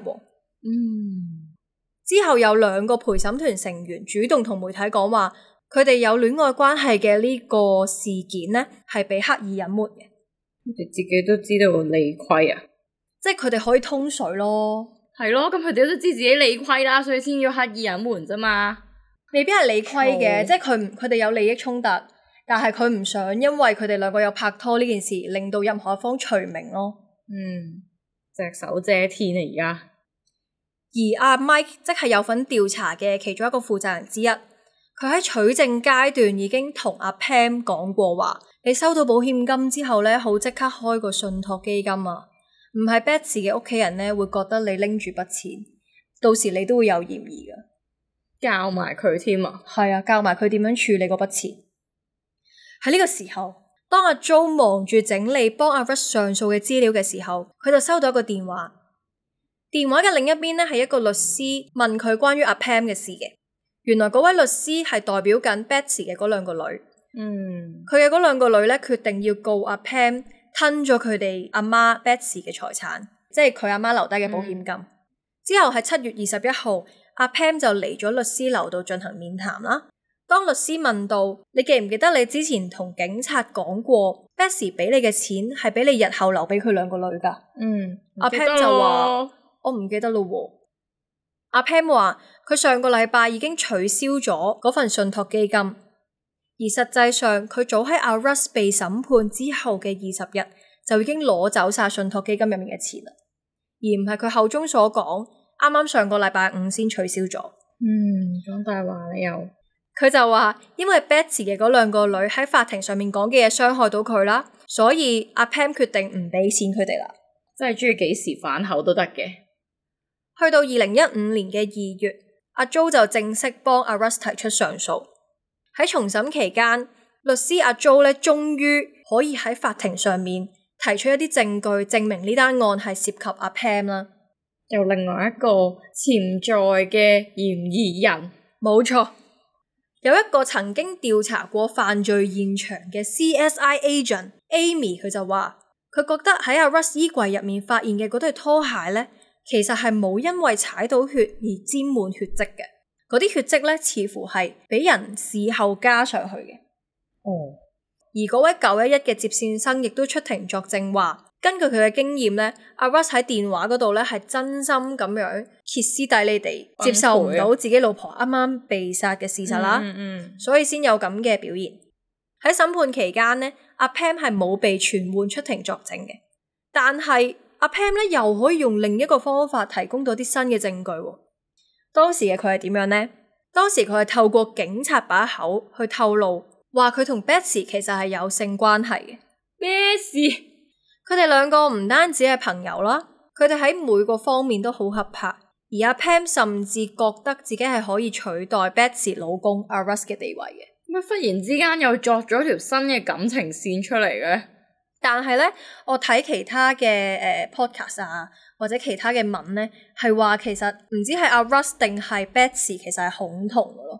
之後有2個陪審團成員主動同媒體講話，佢哋有戀愛關係嘅呢個事件呢係被刻意隱瞞嘅。 佢哋自己都知道理虧啊， 即係佢哋可以通水咯。 係咯，咁佢哋都知自己理虧啦，所以先要刻意隱瞞啫嘛。 未必係理虧嘅，即係佢哋有利益衝突，但係佢唔想因為佢哋2個有拍拖呢件事令到任何一方除名咯。 隻手遮天啊而家。 而阿 Mike 即係有份調查嘅其中一個負責人之一，佢喺取證階段已經同阿 Pam 講過話，你收到保險金之後咧，好即刻開個信託基金啊，唔係 Betsy 嘅屋企人咧會覺得你拎住筆錢，到時你都會有嫌疑噶。 教埋佢添啊。 係啊，教埋佢點樣處理嗰筆錢。喺呢個時候，當阿 Joe 忙住整理幫阿 Russ 上訴嘅資料嘅時候，佢就收到一個電話。電話嘅另一邊咧係一個律師問佢關於阿 Pam 嘅事嘅。原來嗰位律師係代表緊 Betsy 嘅嗰2個女。佢嘅嗰2個女咧決定要告阿 Pam 吞咗佢哋阿媽 Betsy 嘅財產，即係佢阿媽留低嘅保險金。之後喺7月21號，阿 Pam 就嚟咗律師樓度進行面談啦。當律師問到你記唔記得你之前同警察講過 Betsy 俾你嘅錢係俾你日後留俾佢2個女噶？阿 Pam 就話我唔記得咯喎。阿 Pam 話佢上個禮拜已經取消咗嗰份信託基金，而實際上佢早喺阿 Russ 被審判之後嘅20日就已經攞走晒信託基金入面嘅錢啦，而唔係佢口中所講啱啱上個禮拜5先取消咗。 講大話你又。 佢就話因為 Betsy 嘅嗰2個女喺法庭上面講嘅嘢傷害到佢啦，所以阿 Pam 決定唔俾錢佢哋啦。 真係中意幾時反口都得嘅。 去到2015年嘅2月，阿 Joe 就正式幫阿 Russ 提出上訴。喺重審期間，律師阿 Joe 咧終於可以喺法庭上面提出一啲證據，證明呢單案係涉及阿 Pam 啦。 有另外一個潛在嘅嫌疑人。 冇錯，有一個曾經調查過犯罪現場嘅 CSI agent Amy， 佢就話佢覺得喺阿 Russ 衣櫃入面發現嘅嗰對拖鞋咧，其實係冇因為踩到血而沾滿血跡嘅，嗰啲血跡咧似乎係俾人事後加上去嘅。而嗰位911嘅接線生亦都出庭作證話，根據佢嘅經驗咧，阿 Russ 喺電話嗰度咧係真心咁樣歇斯底里地接受唔到自己老婆啱啱被殺嘅事實啦，所以先有咁嘅表現。喺審判期間呢，阿 Pam 係冇被傳喚出庭作證嘅，但係阿 Pam 咧又可以用另一個方法提供到啲新嘅證據。當時嘅佢係點樣呢？當時佢係透過警察把口去透露，話佢同 Betsy 其實係有性關係嘅。 咩事？ 佢哋2個唔單止係朋友啦，佢哋喺每個方面都好合拍。而阿 Pam 甚至覺得自己係可以取代 Betsy 老公阿 Russ 嘅地位嘅。 乜忽然之間又作咗條新嘅感情線出嚟嘅？ 但係咧，我睇其他嘅podcast 啊，或者其他嘅文咧，係話其實唔知係阿 Russ 定係 Betsy 其實係恐同嘅咯。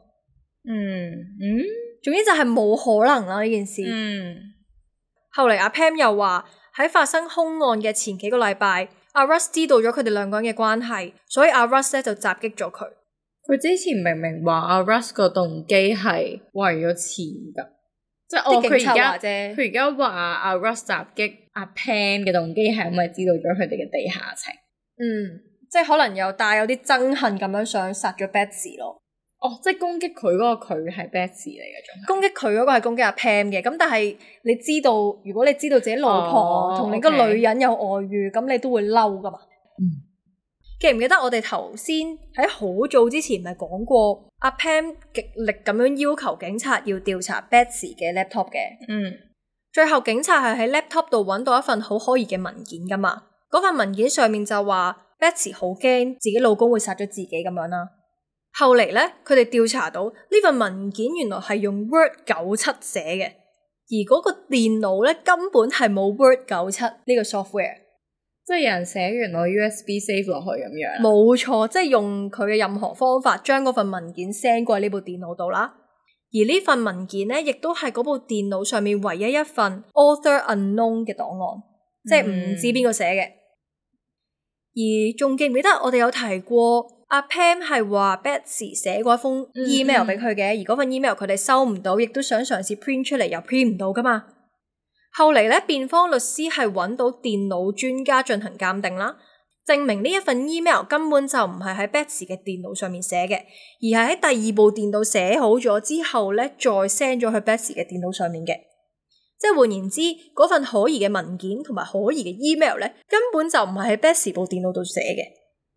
總之就係冇可能啦呢件事。後嚟阿 Pam 又話喺發生兇案嘅前幾個禮拜，阿 Russ 知道咗佢哋2個人嘅關係，所以阿 Russ 咧就襲擊咗佢。 佢之前明明話阿 Russ 個動機係為咗錢㗎，即係佢而家話阿 Russ 襲擊阿 Pam 嘅動機係因為知道咗佢哋嘅地下情。 即係可能又帶有啲憎恨咁樣想殺咗 Betsy 咯。 哦，即係攻擊佢嗰個佢係 Betsy 嚟嘅，仲係攻擊佢嗰個係攻擊阿 Pam 嘅，咁但係你知道，如果你知道自己老婆同另一個女人有外遇，咁你都會嬲噶嘛。記唔記得我哋頭先喺好早之前咪講過，阿 Pam 極力咁樣要求警察要調查 Betsy 嘅 laptop 嘅。最後警察係喺 laptop 度揾到一份好可疑嘅文件噶嘛。嗰份文件上面就話 Betsy 好驚自己老公會殺咗自己咁樣啦。後嚟咧，佢哋調查到呢份文件原來係用 Word 97寫嘅，而嗰個電腦咧根本係冇 Word 97呢個 software， 即係有人寫完攞 USB save 落去咁樣。 冇錯，即係用佢嘅任何方法將嗰份文件 send 過去呢部電腦度啦。而呢份文件咧，亦都係嗰部電腦上面唯一一份 author unknown 嘅檔案，即係唔知邊個寫嘅。而仲記唔記得我哋有提過？阿 Pam 係話 Betsy 寫過一封 email 俾佢嘅，而嗰份 email 佢哋收唔到，亦都想嘗試 print 出嚟，又 print 唔到噶嘛。後嚟咧，辯方律師係揾到電腦專家進行鑑定啦，證明呢一份 email 根本就唔係喺 Betsy 嘅電腦上面寫嘅，而係喺第二部電腦寫好咗之後咧，再 send 咗去 Betsy 嘅電腦上面嘅。即係換言之，嗰份可疑嘅文件同埋可疑嘅 email 咧，根本就唔係喺 Betsy 部電腦度寫嘅。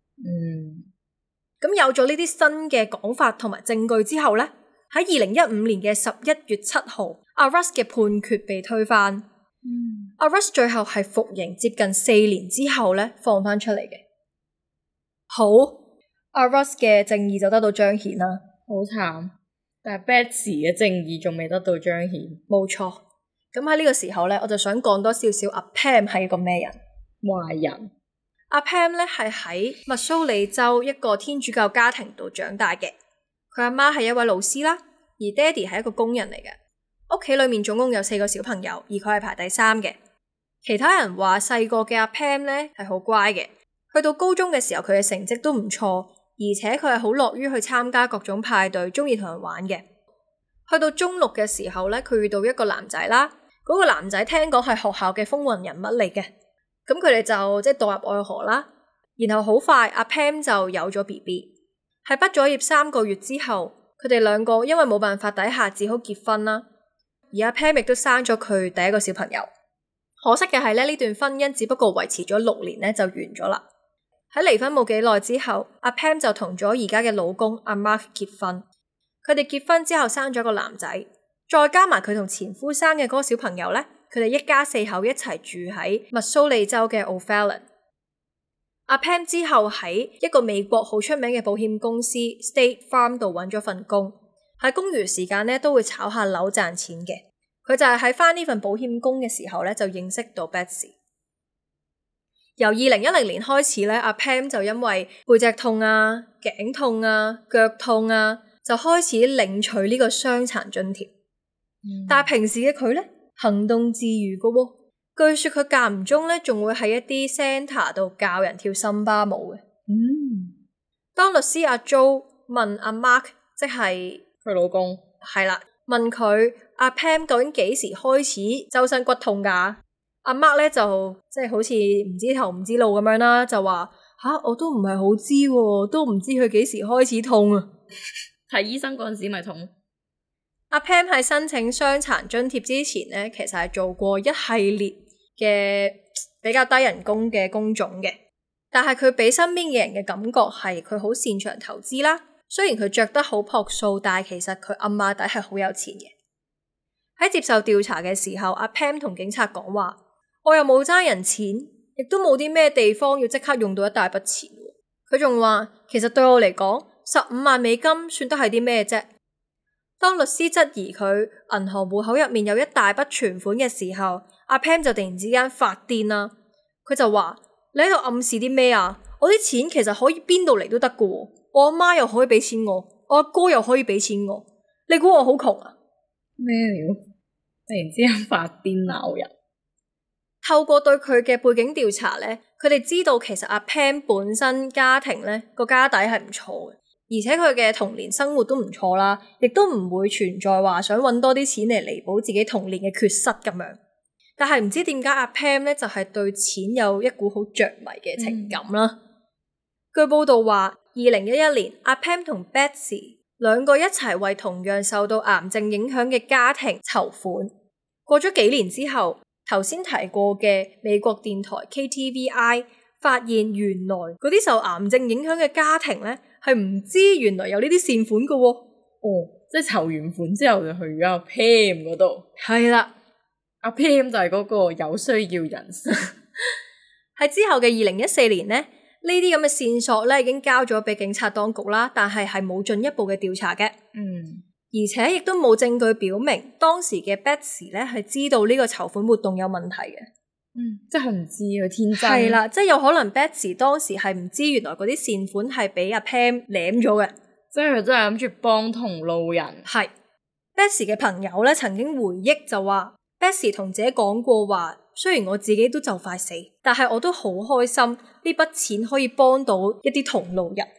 咁有咗呢啲新嘅講法同埋證據之後咧，喺2015年嘅11月7號，阿 Russ 嘅判決被推翻。阿 Russ 最後係服刑接近4年之後咧放翻出嚟嘅。好，阿 Russ 嘅正義就得到彰顯啦。 好慘，但係 Betsy 嘅正義仲未得到彰顯。 冇錯。咁喺呢個時候咧，我就想講多少少阿 Pam 係一個咩人？ 壞人。 阿 Pam 咧係喺密蘇里州一個天主教家庭度長大嘅，佢阿媽係一位老師啦，而爹哋係一個工人嚟嘅。屋企裏面總共有4個小朋友，而佢係排第3嘅。其他人話細個嘅阿 Pam 咧係好乖嘅，去到高中嘅時候佢嘅成績都唔錯，而且佢係好樂於去參加各種派對，中意同人玩嘅。去到中6嘅時候咧，佢遇到一個男仔啦，嗰個男仔聽講係學校嘅風雲人物嚟嘅。咁佢哋就即係墮入愛河啦，然後好快阿 Pam 就有咗 BB， 喺畢咗業3個月之後，佢哋兩個因為冇辦法底下只好結婚啦，而阿 Pam 亦都生咗佢第一個小朋友。可惜嘅係咧，呢段婚姻只不過維持咗6年咧就完咗啦。喺離婚冇幾耐之後，阿 Pam 就同咗而家嘅老公阿 Mark 結婚，佢哋結婚之後生咗個男仔，再加埋佢同前夫生嘅嗰個小朋友咧。佢哋一家4口一齊住喺密蘇里州嘅 O'Fallon。阿 Pam 之後喺一個美國好出名嘅保險公司 State Farm 度揾咗份工，喺公餘時間咧都會炒下樓賺錢嘅。佢就係喺返呢份保險工嘅時候咧就認識到 Betsy。由2010年開始咧，阿 Pam 就因為背脊痛啊、頸痛啊、腳痛啊，就開始領取呢個傷殘津貼。但係平時嘅佢咧，行動自如嘅喎，據說佢間唔中咧，仲會喺一啲 centre 度教人跳森巴舞嘅。當律師阿 Joe 問阿 Mark， 即係佢老公， 係啦，問佢阿 Pam 究竟幾時開始周身骨痛㗎？阿 Mark 咧就即係好似唔知頭唔知路咁樣啦，就話我都唔係好知喎，都唔知佢幾時開始痛啊。 睇醫生嗰陣時咪痛。 阿 Pam 喺申請傷殘津貼之前咧，其實係做過一系列嘅比較低人工嘅工種嘅，但係佢俾身邊嘅人嘅感覺係佢好擅長投資啦。雖然佢着得好樸素，但係其實佢暗碼底係好有錢嘅。喺接受調查嘅時候，阿 Pam 同警察講話：我又冇爭人錢，亦都冇啲咩地方要即刻用到一大筆錢。佢仲話：其實對我嚟講，15萬美金算得係啲咩啫？當律師質疑佢銀行戶口入面有一大筆存款嘅時候，阿 Pam 就突然之間發癲啦。佢就話：你喺度暗示啲咩啊？我啲錢其實可以邊度嚟都得㗎喎，我阿媽又可以俾錢我，我阿哥又可以俾錢我，你估我好窮啊？ 咩料？突然之間發癲鬧人。 透過對佢嘅背景調查咧，佢哋知道其實阿 Pam 本身家庭咧個家底係唔錯嘅。而且佢嘅童年生活都唔錯啦，亦都唔會存在話想揾多啲錢嚟彌補自己童年嘅缺失咁樣。但係唔知點解阿 Pam 咧就係對錢有一股好着迷嘅情感啦。據報道話，2011年阿 Pam 同 Betsy 兩個一齊為同樣受到癌症影響嘅家庭籌款。過咗幾年之後，頭先提過嘅美國電台 KTVI 發現原來嗰啲受癌症影響嘅家庭咧係唔知原來有呢啲善款㗎喎。 即係籌完款之後就去咗阿 Pam 嗰度。 係啦， 阿 Pam 就係嗰個有需要人士。 喺之後嘅2014年呢，呢啲咁嘅線索咧已經交咗俾警察當局啦，但係冇進一步嘅調查嘅。而且亦都冇證據表明當時嘅 Betsy 咧係知道呢個籌款活動有問題嘅。 即係唔知佢天真。 係啦，即係有可能 Betsy 當時係唔知原來嗰啲善款係俾阿 Pam 舐咗嘅。 即係佢真係諗住幫同路人。 係 Betsy 嘅朋友咧曾經回憶就話 Betsy 同自己講過話，雖然我自己都就快死，但係我都好開心呢筆錢可以幫到一啲同路人。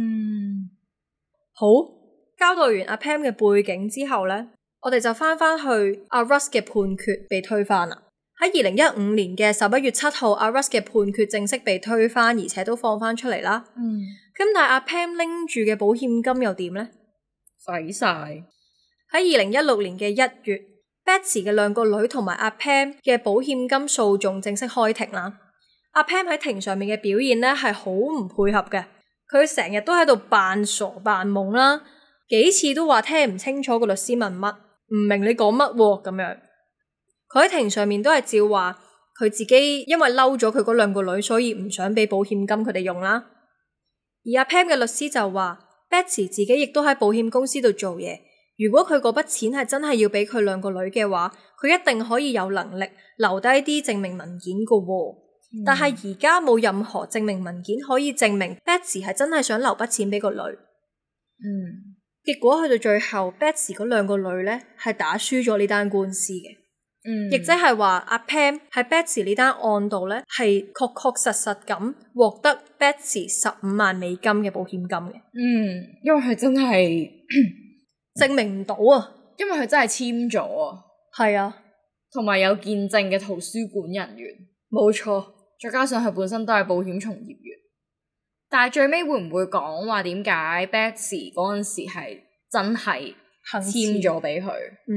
好，交代完阿 Pam 嘅背景之後咧，我哋就翻去阿 Russ 嘅判決被推翻啦。喺2015年嘅11月7號，阿 Russ 嘅判決正式被推翻，而且都放翻出嚟啦。咁但係阿 Pam 拎住嘅保險金又點呢？ 使晒。 喺2016年嘅1月，Betsy 嘅兩個女同埋阿 Pam 嘅保險金訴訟正式開庭啦。阿 Pam 喺庭上面嘅表現咧係好唔配合嘅，佢成日都喺度扮傻扮懵啦，幾次都話聽唔清楚個律師問乜，唔明你講乜喎咁樣。佢喺庭上面都係照話佢自己因為嬲咗佢嗰兩個女，所以唔想俾保險金佢哋用啦。而阿 Pam 嘅律師就話 Betsy 自己亦都喺保險公司度做嘢，如果佢嗰筆錢係真係要俾佢兩個女嘅話，佢一定可以有能力留低啲證明文件㗎喎。但係而家冇任何證明文件可以證明 Betsy 係真係想留筆錢俾個女。結果去到最後 Betsy 嗰兩個女咧係打輸咗呢單官司嘅。亦即係話阿 Pam 喺 Betsy 呢單案度咧係確實咁獲得 Betsy 15萬美金嘅保險金嘅。 因為佢真係證明唔到啊， 因為佢真係簽咗啊。 係啊， 同埋有見證嘅圖書館人員。 冇錯， 再加上佢本身都係保險從業員。但係最尾會唔會講話點解 Betsy 嗰陣時係真係簽咗俾佢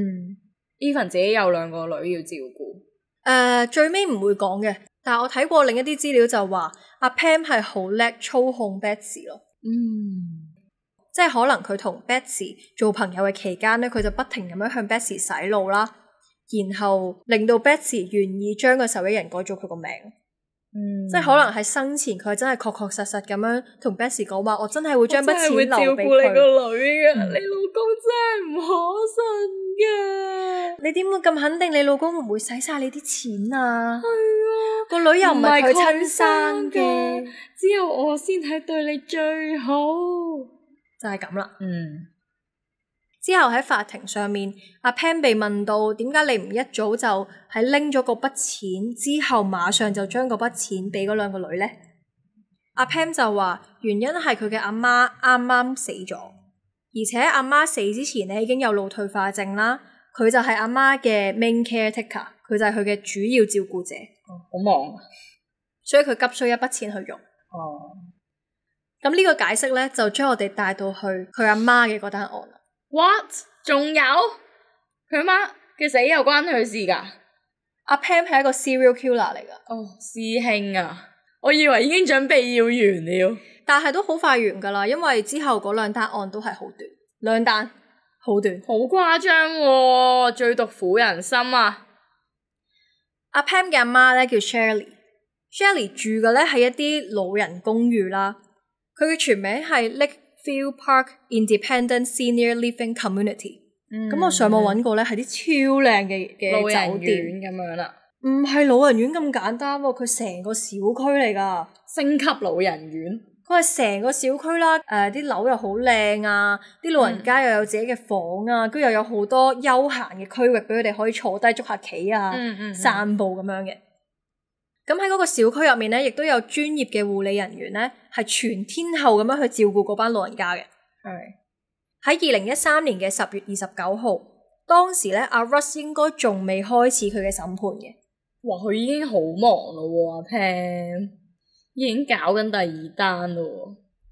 ？Even 自己有兩個女要照顧。 最尾唔會講嘅，但係我睇過另一啲資料就話阿 Pam 係好叻操控 Betsy 咯。即係可能佢同 Betsy 做朋友嘅期間咧，佢就不停咁樣向 Betsy 洗腦啦，然後令到 Betsy 願意將個受益人改咗佢個名。即係可能喺生前佢真係確實咁樣同 Betsy 講話，我真係會將筆錢留俾佢。 照顧你個女嘅，你老公真係唔可信嘅。 你點會咁肯定你老公唔會使晒你啲錢啊？ 係啊， 個女又唔係佢親生嘅， 只有我先係對你最好， 就係咁啦。之後喺法庭上面，阿 Pam 被問到點解你唔一早就喺拎咗嗰筆錢之後，馬上就將嗰筆錢俾嗰兩個女呢？阿 Pam 就話原因係佢嘅阿媽啱啱死咗，而且阿媽死之前咧已經有腦退化症啦，佢就係阿媽嘅 main caretaker， 佢就係佢嘅主要照顧者。 好忙， 所以佢急需一筆錢去用。咁呢個解釋咧就將我哋帶到去佢阿媽嘅嗰單案。 What？ 仲有佢阿媽嘅死又關佢事㗎？ 阿 Pam 係一個 serial killer 嚟㗎。 師兄啊，我以為已經準備要完了， 但係都好快完㗎啦，因為之後嗰兩單案都係好短，兩單好短， 好誇張喎，最毒婦人心啊！ 阿 Pam 嘅阿媽咧叫 Shirley 住嘅咧係一啲老人公寓啦，佢嘅全名係 Lakeview Park Independent Senior Living Community。咁我上網揾過咧，係啲超靚嘅老人酒店院咁樣啦， 唔係老人院咁簡單喎，佢成個小區嚟㗎， 星級老人院。 佢係成個小區啦，啲樓又好靚啊，啲老人家又有自己嘅房啊，跟住又有好多休閒嘅區域俾佢哋可以坐低捉下棋啊，散步咁樣嘅。咁喺嗰個小區入面咧，亦都有專業嘅護理人員咧，係全天候咁樣去照顧嗰班老人家嘅。喺2013年嘅10月29號，當時咧阿 Russ 應該仲未開始佢嘅審判嘅。 哇！佢已經好忙咯喎，阿 Pam 已經搞緊第二單咯喎。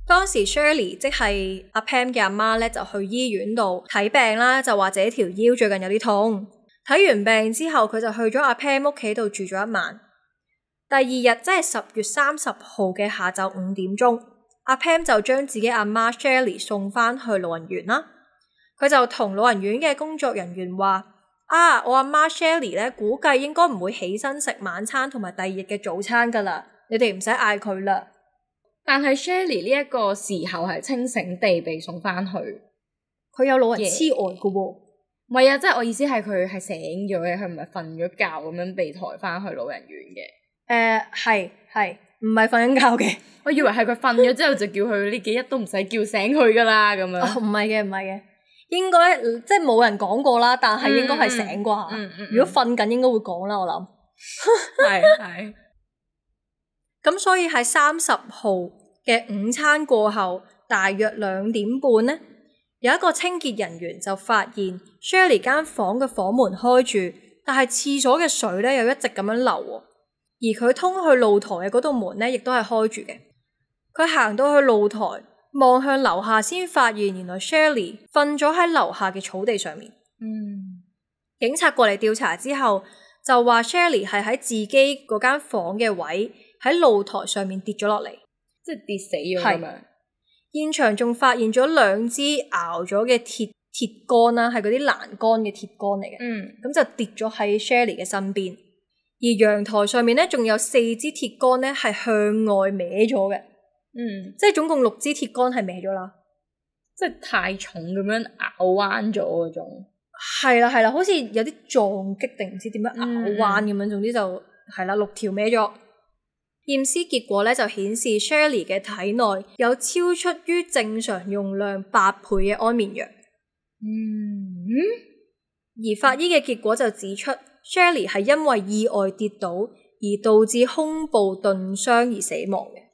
當時 Shirley 即係阿 Pam 嘅阿媽咧，就去醫院度睇病啦，就話自己條腰最近有啲痛。睇完病之後，佢就去咗阿 Pam 屋企度住咗一晚。第二日即係10月30號嘅下晝5點鐘，阿 Pam 就將自己阿媽 Shirley 送返去老人院啦。佢就同老人院嘅工作人員話：我阿媽 Shirley 咧，估計應該唔會起身食晚餐同埋第二日嘅早餐噶啦，你哋唔使嗌佢啦。 但係 Shirley 呢一個時候係清醒地被送返去， 佢有老人痴呆噶喎。 唔係啊，即係我意思係佢係醒咗嘅，佢唔係瞓咗覺咁樣被抬返去老人院嘅。 係唔係瞓緊覺嘅？ 我以為係佢瞓咗之後就叫佢呢幾日都唔使叫醒佢噶啦咁樣。 唔係嘅，應該即係冇人講過啦，但係應該係醒啩。如果瞓緊應該會講啦，我諗。 係。 咁所以喺30號嘅午餐過後，大約2點半呢，有一個清潔人員就發現 Shirley 間房嘅房門開住，但係廁所嘅水咧又一直咁樣流喎，而佢通去露台嘅嗰道門咧亦都係開住嘅。佢行到去露台，望向樓下先發現原來 Shirley 瞓咗喺樓下嘅草地上面。警察過嚟調查之後，就話 Shirley 係喺自己嗰間房嘅位喺露台上面跌咗落嚟， 即係跌死咗咁樣。 現場仲發現咗2支熬咗嘅鐵桿啦，係嗰啲欄杆嘅鐵桿嚟嘅。咁就跌咗喺 Shirley 嘅身邊。而陽台上面咧，仲有4支鐵桿咧係向外歪咗嘅。即係總共6支鐵桿係歪咗啦。 即係太重咁樣拗彎咗嗰種。 係啦，好似有啲撞擊定唔知點樣拗彎咁樣，總之就係啦，6條歪咗。驗屍結果咧就顯示 Shirley 嘅體內有超出於正常用量8倍嘅安眠藥。而法醫嘅結果就指出 Shirley 係因為意外跌倒而導致胸部鈍傷而死亡嘅。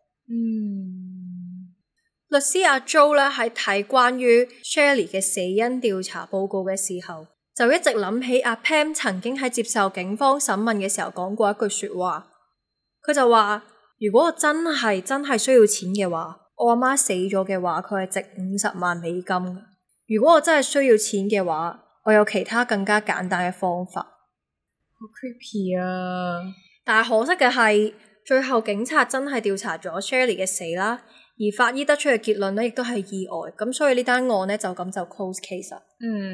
律師阿 Joe 咧喺睇關於 Shirley 嘅死因調查報告嘅時候，就一直諗起阿 Pam 曾經喺接受警方審問嘅時候講過一句說話。佢就話：如果我真係需要錢嘅話，我阿媽死咗嘅話，佢係值50萬美金嘅。如果我真係需要錢嘅話，我有其他更加簡單嘅方法。 好 creepy 啊！ 但係可惜嘅係，最後警察真係調查咗 Shirley 嘅死啦，而法醫得出嘅結論呢，亦都係意外。咁所以呢單案呢，就咁就 close case 啦。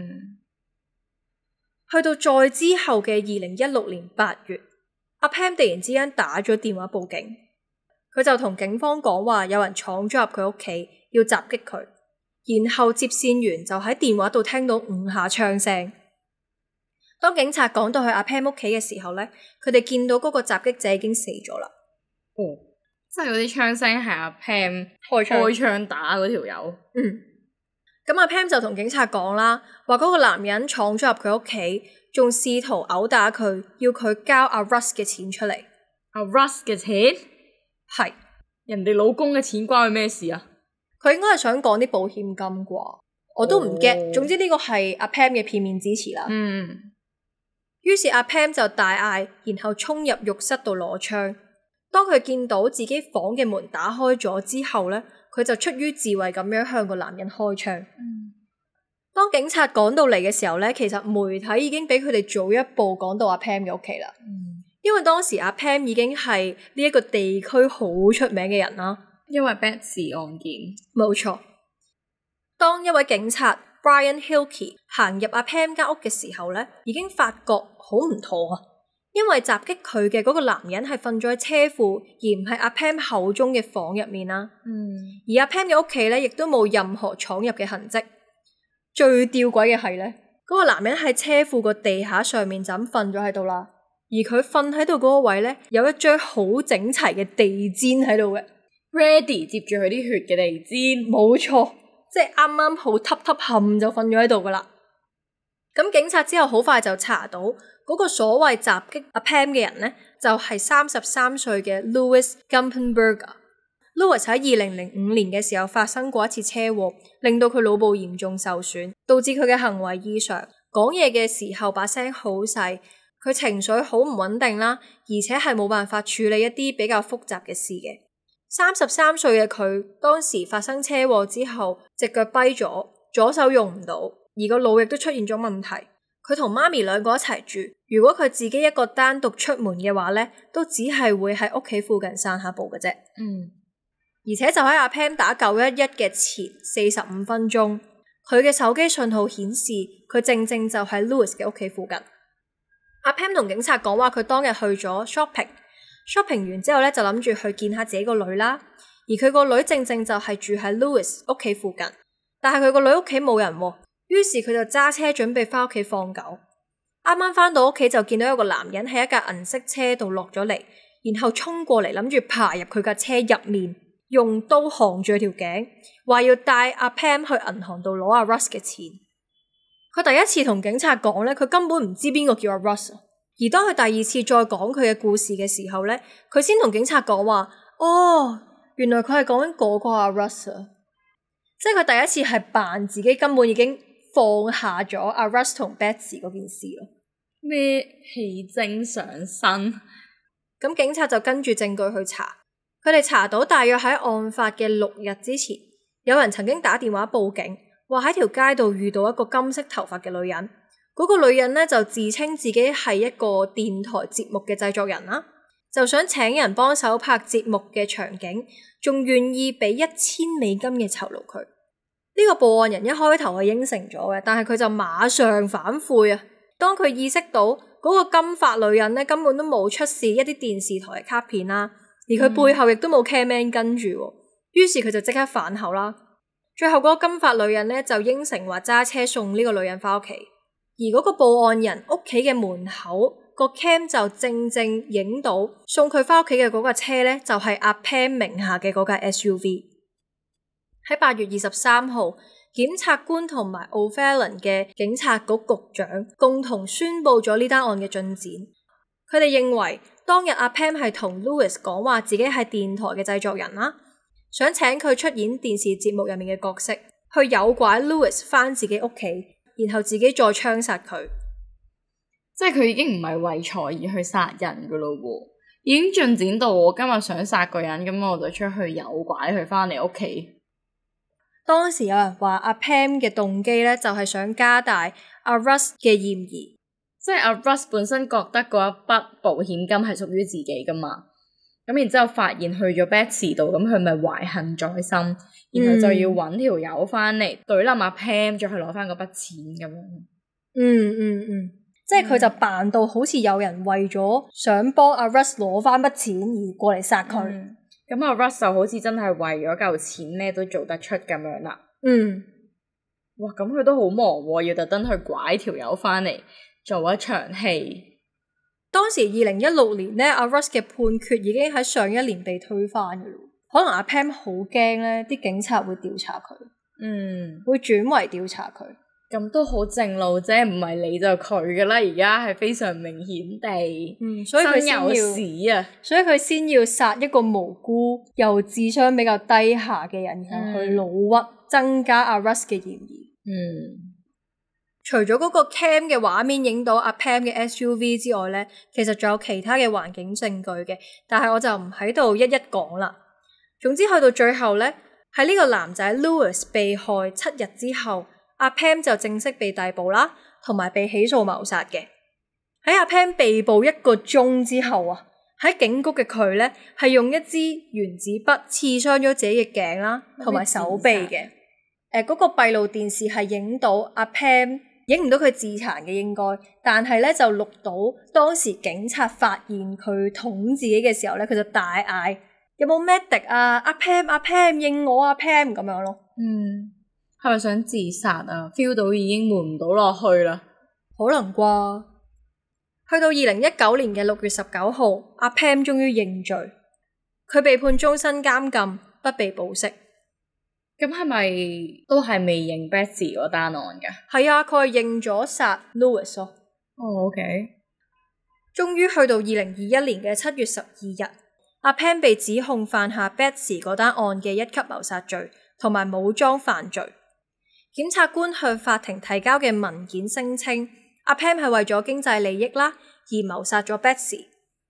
去到再之後嘅2016年8月。阿 Pam 突然之間打咗電話報警，佢就同警方講話有人闖咗入佢屋企要襲擊佢，然後接線員就喺電話度聽到5下槍聲。當警察趕到去阿 Pam 屋企嘅時候呢，佢哋見到嗰個襲擊者已經死咗啦。 即係嗰啲槍聲係阿 Pam 開槍打嗰條友。 咁阿 Pam 就同警察講啦，話嗰個男人闖咗入佢屋企，仲試圖毆打佢，要佢交阿 Russ 嘅錢出嚟。 阿 Russ 嘅錢？係人哋老公嘅錢關佢咩事啊？ 佢應該係想講啲保險金啩，我都唔 get。總之呢個係阿 Pam 嘅片面之詞啦。於是阿 Pam 就大嗌，然後衝入浴室度攞槍。當佢見到自己房嘅門打開咗之後呢，佢就出於自衛咁樣向個男人開槍。當警察趕到嚟嘅時候呢，其實媒體已經比佢哋早一步趕到阿 Pam 嘅屋企啦。因為當時阿 Pam 已經係呢一個地區好出名嘅人啦。 因為 Betsy 案件。冇錯。 當一位警察 Brian Hilke 行入阿 Pam 間屋嘅時候呢，已經發覺好唔妥啊。因為襲擊佢嘅嗰個男人係瞓咗喺車庫，而唔係阿 Pam 口中嘅房入面啦。而阿 Pam 嘅屋企咧，亦都冇任何闖入嘅痕跡。最吊詭嘅係咧，嗰個男人喺車庫個地下上面就咁瞓咗喺度啦。而佢瞓喺度嗰個位咧，有一張好整齊嘅地氈喺度嘅 ，ready 接住佢啲血嘅地氈。 冇錯，即係啱啱好揼冚就瞓咗喺度噶啦。咁警察之後好快就查到。嗰個所謂襲擊阿 Pam 嘅人呢，就係33歲嘅 Louis Gumpenberger。Louis 喺2005年嘅時候發生過一次車禍，令到佢腦部嚴重受損，導致佢嘅行為異常，講嘢嘅時候把聲好細，佢情緒好唔穩定啦，而且係冇辦法處理一啲比較複雜嘅事嘅。 33歲嘅佢當時發生車禍之後，隻腳跛咗，左手用唔到，而個腦亦都出現咗問題。佢同媽咪兩個一齊住，如果佢自己一個單獨出門嘅話呢，都只係會喺屋企附近散下步嘅啫。而且就喺阿 Pam 打911嘅前45分鐘，佢嘅手機信號顯示佢正正就喺 Louis 嘅屋企附近。阿 Pam 同警察講話佢當日去咗 shopping 完之後呢，就諗住去見下自己個女啦，而佢個女正正就係住喺 Louis 屋企附近，但係佢個女屋企冇人喎，於是佢就揸車準備翻屋企放狗。啱啱翻到屋企就見到有個男人喺一架銀色車度落咗嚟，然後衝過嚟諗住爬入佢架車入面，用刀焊住佢條頸，話要帶阿 Pam 去銀行度攞阿 Russ 嘅錢。佢第一次同警察講呢，佢根本唔知邊個叫阿 Russ。而當佢第二次再講佢嘅故事嘅時候呢，佢先同警察講話，哦，原來佢係講緊嗰個阿 Russ 啊，即係佢第一次係扮自己根本已經放下咗阿 Russ 同 Betsy 嗰件事咯。 咩戲精上身？ 咁警察就跟住證據去查，佢哋查到大約喺案發嘅6日之前，有人曾經打電話報警，話喺條街度遇到一個金色頭髮嘅女人。嗰個女人呢，就自稱自己係一個電台節目嘅製作人啦，就想請人幫手拍節目嘅場景，仲願意俾$1000嘅酬勞佢。呢個報案人一開頭係應承咗嘅，但係佢就馬上反悔啊！當佢意識到嗰個金髮女人呢，根本都冇出示一啲電視台嘅卡片啦，而佢背後亦都冇 cameraman 跟住，於是佢就即刻反口啦。最後嗰個金髮女人呢，就應承話揸車送呢個女人翻屋企。而嗰個報案人屋企嘅門口個 cam 就正正影到送佢返屋企嘅嗰架車呢，就係阿 Pam 名下嘅嗰架 SUV。喺8月23號，檢察官同埋 O'Fallon 嘅警察局局長共同宣布咗呢單案嘅進展。佢哋認為當日阿 Pam 係同 Louis 講話自己係電台嘅製作人啦，想請佢出演電視節目入面嘅角色，去誘拐 Louis 返自己屋企，然後自己再槍殺佢。 即係佢已經唔係為財而去殺人噶咯喎，已經進展到我今日想殺個人，咁我就出去誘拐佢返嚟屋企。 當時有人話阿 Pam 嘅動機呢，就係想加大阿 Russ 嘅嫌疑， 即係阿 Russ 本身覺得嗰一筆保險金係屬於自己噶嘛，咁然之後發現去咗 Betsy 度，咁佢咪懷恨在心，然後就要揾條友返嚟懟冧阿 Pam，再去攞返嗰筆錢咁樣。 即係佢就扮到好似有人為咗想幫阿 Russ 攞返筆錢而過嚟殺佢。 咁阿 Russ 就好似真係為咗嚿錢咩都做得出咁樣啦。哇，咁佢都好忙喎，要特登去拐條友返嚟做一場戲。 當時2016年呢，阿 Russ 嘅判決已經喺上一年被推翻嘅，可能阿 Pam 好驚呢啲警察會調查佢，會轉為調查佢。 咁都好正路啫，唔係你就佢噶啦，而家係非常明顯地， 所以佢先有屎啊！ 所以佢先要殺一個無辜又智商比較低下嘅人，然後去老屈，增加阿 Russ 嘅嫌疑。除咗嗰個 cam 嘅畫面影到阿 Pam 嘅 SUV 之外呢，其實仲有其他嘅環境證據嘅，但係我就唔喺度一一講啦。總之去到最後呢，喺呢個男仔 Louis 被害7日之後，阿 Pam 就正式被逮捕啦，同埋被起訴謀殺嘅。喺阿 Pam 被捕1個鐘之後啊，喺警局嘅佢呢，係用一支原子筆刺傷咗自己嘅頸啦，同埋手臂嘅。嗰個閉路電視係影到阿 Pam， 影唔到佢自殘嘅應該，但係呢就錄到當時警察發現佢捅自己嘅時候呢，佢就大嗌：有冇 medic 啊？阿 Pam 認我阿 Pam 咁樣咯。 係咪想自殺啊 ？feel 到已經瞞唔到落去啦， 可能啩。去到2019年嘅6月19號，阿 Pam 終於認罪，佢被判終身監禁，不被保釋。 咁係咪都係未認 Betsy 嗰單案㗎？ 係啊，佢係認咗殺 Louis 咯。 OK。 終於去到2021年嘅7月12日，阿 Pam 被指控犯下 Betsy 嗰單案嘅1級謀殺罪，同埋武裝犯罪。檢察官向法庭提交嘅文件聲稱，阿 Pam 係為咗經濟利益啦，而謀殺咗 Betsy。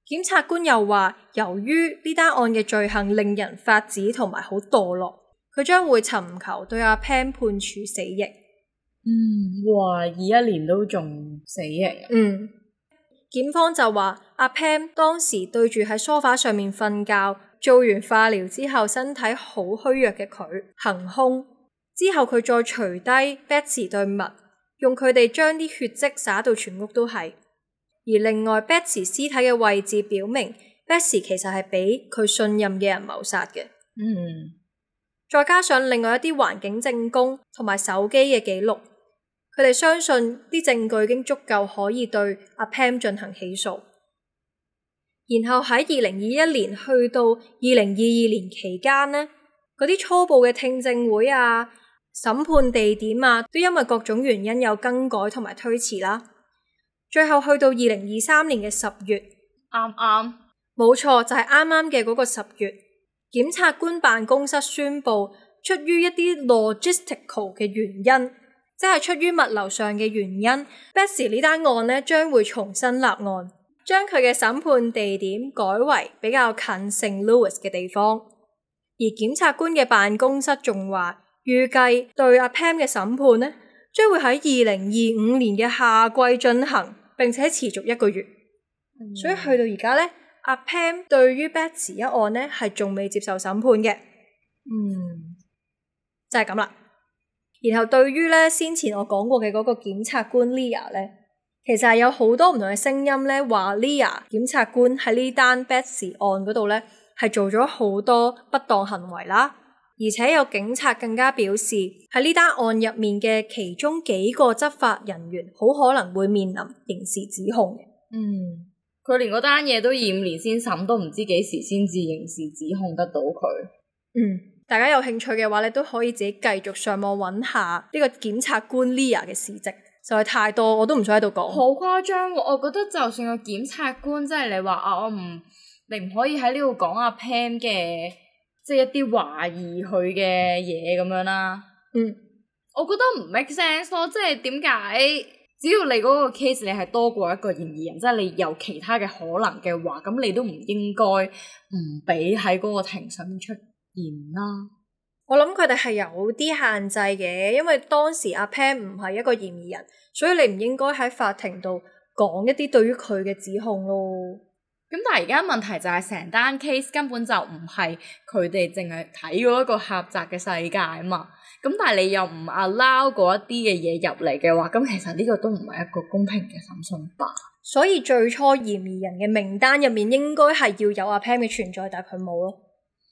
檢察官又話，由於呢單案嘅罪行令人發指同埋好墮落，佢將會尋求對阿 Pam 判處死刑。 哇，21年都仲死刑啊！ 檢方就話阿 Pam 當時對住喺梳化上面瞓覺，做完化療之後身體好虛弱嘅佢行兇，之後佢再除低 Betsy 對襪，用佢哋將啲血跡灑到全屋都係。而另外 Betsy 屍體嘅位置表明 Betsy 其實係俾佢信任嘅人謀殺嘅。再加上另外一啲環境證供同埋手機嘅記錄，佢哋相信啲證據已經足夠可以對阿 Pam 進行起訴。然後喺2021年去到2022年期間呢，嗰啲初步嘅聽證會啊、審判地點啊，都因為各種原因有更改同埋推遲啦。最後去到2023年嘅10月， 啱， 冇錯，就係啱啱嘅嗰個10月，檢察官辦公室宣布，出於一啲 logistical 嘅原因，即係出於物流上嘅原因 Betsy 呢單案呢將會重新立案，將佢嘅審判地點改為比較近聖 Louis 嘅地方。而檢察官嘅辦公室仲話，預計對阿 Pam 嘅審判呢將會喺2025年嘅夏季進行，並且持續1個月。所以去到而家呢，阿 Pam 對於 Betsy 一案呢係仲未接受審判嘅。就係咁啦。然後對於咧先前我講過嘅嗰個檢察官 Leah 咧，其實係有好多唔同嘅聲音咧，話 Leah 檢察官喺呢單 Betsy 案嗰度咧係做咗好多不當行為啦，而且有警察更加表示喺呢單案入面嘅其中幾個執法人員好可能會面臨刑事指控嘅。 佢連嗰單嘢都25年先審，都唔知幾時先至刑事指控得到佢。 大家有興趣嘅話，你都可以自己繼續上網揾下呢個檢察官 Leah 嘅事蹟，實在太多，我都唔想喺度講。 好誇張喎！我覺得就算個檢察官，即係你話你唔可以喺呢度講阿 Pam 嘅，即係一啲懷疑佢嘅嘢咁樣啦。我覺得唔 make sense 咯，即係點解？只要你嗰個 case 你係多過一個嫌疑人，即係你有其他嘅可能嘅話，咁你都唔應該唔俾喺嗰個庭上面出啦。 我諗佢哋係有啲限制嘅，因為當時阿 Pam 唔係一個嫌疑人，所以你唔應該喺法庭度講一啲對於佢嘅指控咯。 咁但係而家問題就係成單 case 根本就唔係佢哋淨係睇嗰一個狹窄嘅世界啊嘛。咁但係你又唔 allow 嗰一啲嘅嘢入嚟嘅話，咁其實呢個都唔係一個公平嘅審訊吧。所以最初嫌疑人嘅名單入面應該係要有阿 Pam 嘅存在，但係佢冇咯。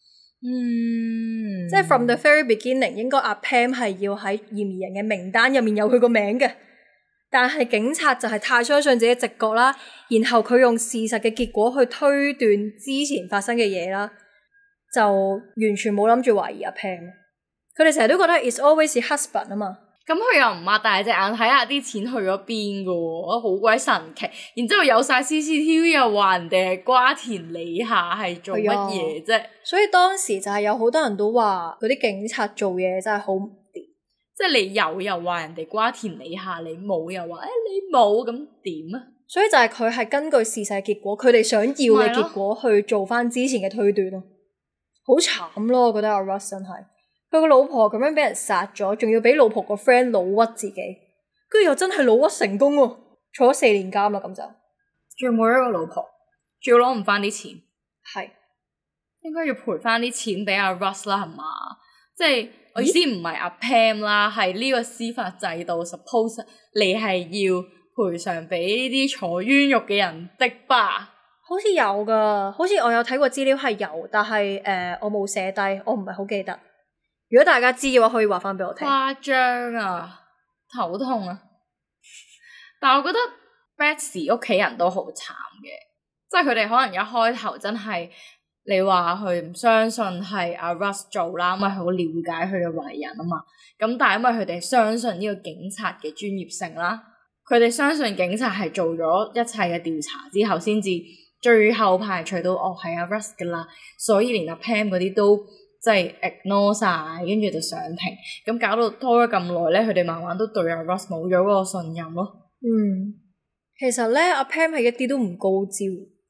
即係 from the very beginning 應該阿 Pam 係要喺嫌疑人嘅名單入面有佢個名嘅，但係警察就係太相信自己直覺啦，然後佢用事實嘅結果去推斷之前發生嘅嘢啦，就完全冇諗住懷疑阿 Pam。佢哋成日都覺得 it's always your husband 啊嘛。 咁佢又唔擘大隻眼睇下啲錢去咗邊㗎喎，好鬼神奇。然之後有晒 CCTV 又話人哋係瓜田李下，係做乜嘢啫？ 所以當時就係有好多人都話嗰啲警察做嘢真係好唔掂， 即係你有又話人哋瓜田李下，你冇又話你冇，咁點啊？ 所以就係佢係根據事實嘅結果，佢哋想要嘅結果去做翻之前嘅推斷咯。好慘咯，我覺得阿 Russ 真係。佢個老婆咁樣俾人殺咗，仲要俾老婆個 friend 老屈自己，跟住又真係老屈成功喎，坐咗4年監啦，咁就仲有冇一個老婆，仲要攞唔翻啲錢， 係應該要賠翻啲錢俾阿 Russ 啦，係嘛？即係我意思唔係阿 Pam 啦，係呢個司法制度 suppose 你係要賠償俾呢啲坐冤獄嘅人的吧？ 好似有噶，好似我有睇過資料係有，但係我冇寫低，我唔係好記得。如果大家知嘅話，可以話翻俾我聽。 誇張啊，頭痛啊！但係我覺得 Betsy 屋企人都好慘嘅，即係佢哋可能一開頭真係你話佢唔相信係阿 Russ 做啦，因為佢好了解佢嘅為人啊嘛。咁但係因為佢哋相信呢個警察嘅專業性啦，佢哋相信警察係做咗一切嘅調查之後，先至最後排除到係阿 Russ 噶啦，所以連阿 Pam 嗰啲都即係 ignore 晒，跟住就上庭，咁搞到拖咗咁耐咧，佢哋慢慢都對阿 Russ 冇咗嗰個信任咯。 其實咧阿 Pam 係一啲都唔高招，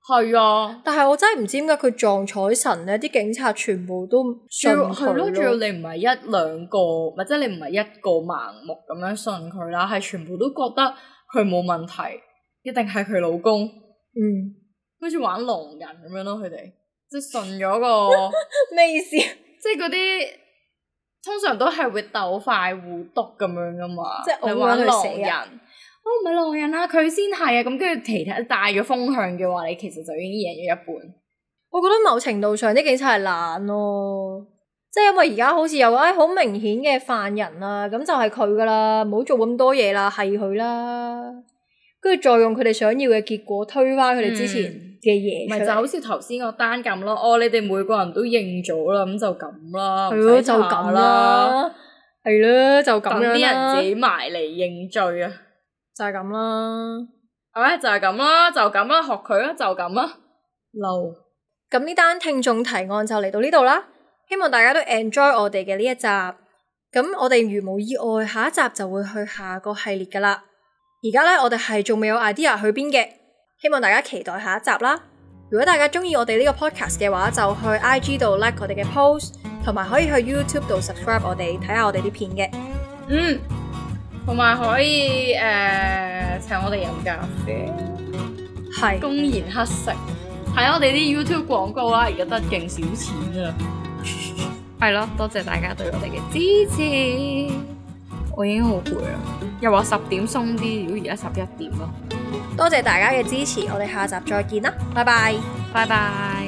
係啊， 但係我真係唔知點解佢撞彩神咧，啲警察全部都信佢係咯，仲要你唔係一兩個，或者你唔係一個盲目咁樣信佢啦，係全部都覺得佢冇問題，一定係佢老公。好似玩狼人咁樣咯，佢哋即係信咗個咩意思？ 即係嗰啲通常都係會鬥快互篤咁樣噶嘛， 即係你玩狼死人。我唔係狼人啊，佢先係啊，咁跟住其他帶咗風向嘅話，你其實就已經贏咗一半。 我覺得某程度上啲警察係懶咯，即係因為而家好似有個好明顯嘅犯人啊，咁就係佢噶啦，唔好做咁多嘢啦，係佢啦，跟住再用佢哋想要嘅結果推翻佢哋之前嘅嘢出嚟。 咪就好似頭先個單咁咯，哦，你哋每個人都認咗啦，咁就咁啦， 係咯，就咁啦，係咯，就咁樣啦， 等啲人自己埋嚟認罪啊！ 就係咁啦， 就係咁啦，就咁啦，學佢啦，就咁啦，嬲。 咁呢單聽眾提案就嚟到呢度啦，希望大家都 enjoy 我哋嘅呢一集。咁我哋如無意外，下一集就會去下個系列噶啦。而家咧，我哋係仲未有 idea 去邊嘅，希望大家期待下一集啦。如果大家中意我哋呢個 podcast 嘅話，就去 IG 度 like 我哋嘅 post， 同埋可以去 YouTube 度 subscribe 我哋，睇下我哋啲片嘅。 同埋可以請我哋飲咖啡， 係公然乞食，睇我哋啲 YouTube 廣告啦，而家得勁少錢啊！係咯，多謝大家對我哋嘅支持，我已經好攰啦，又話10點鬆啲，如果而家11點咯。 多謝大家嘅支持，我哋下集再見啦，拜拜， 拜拜。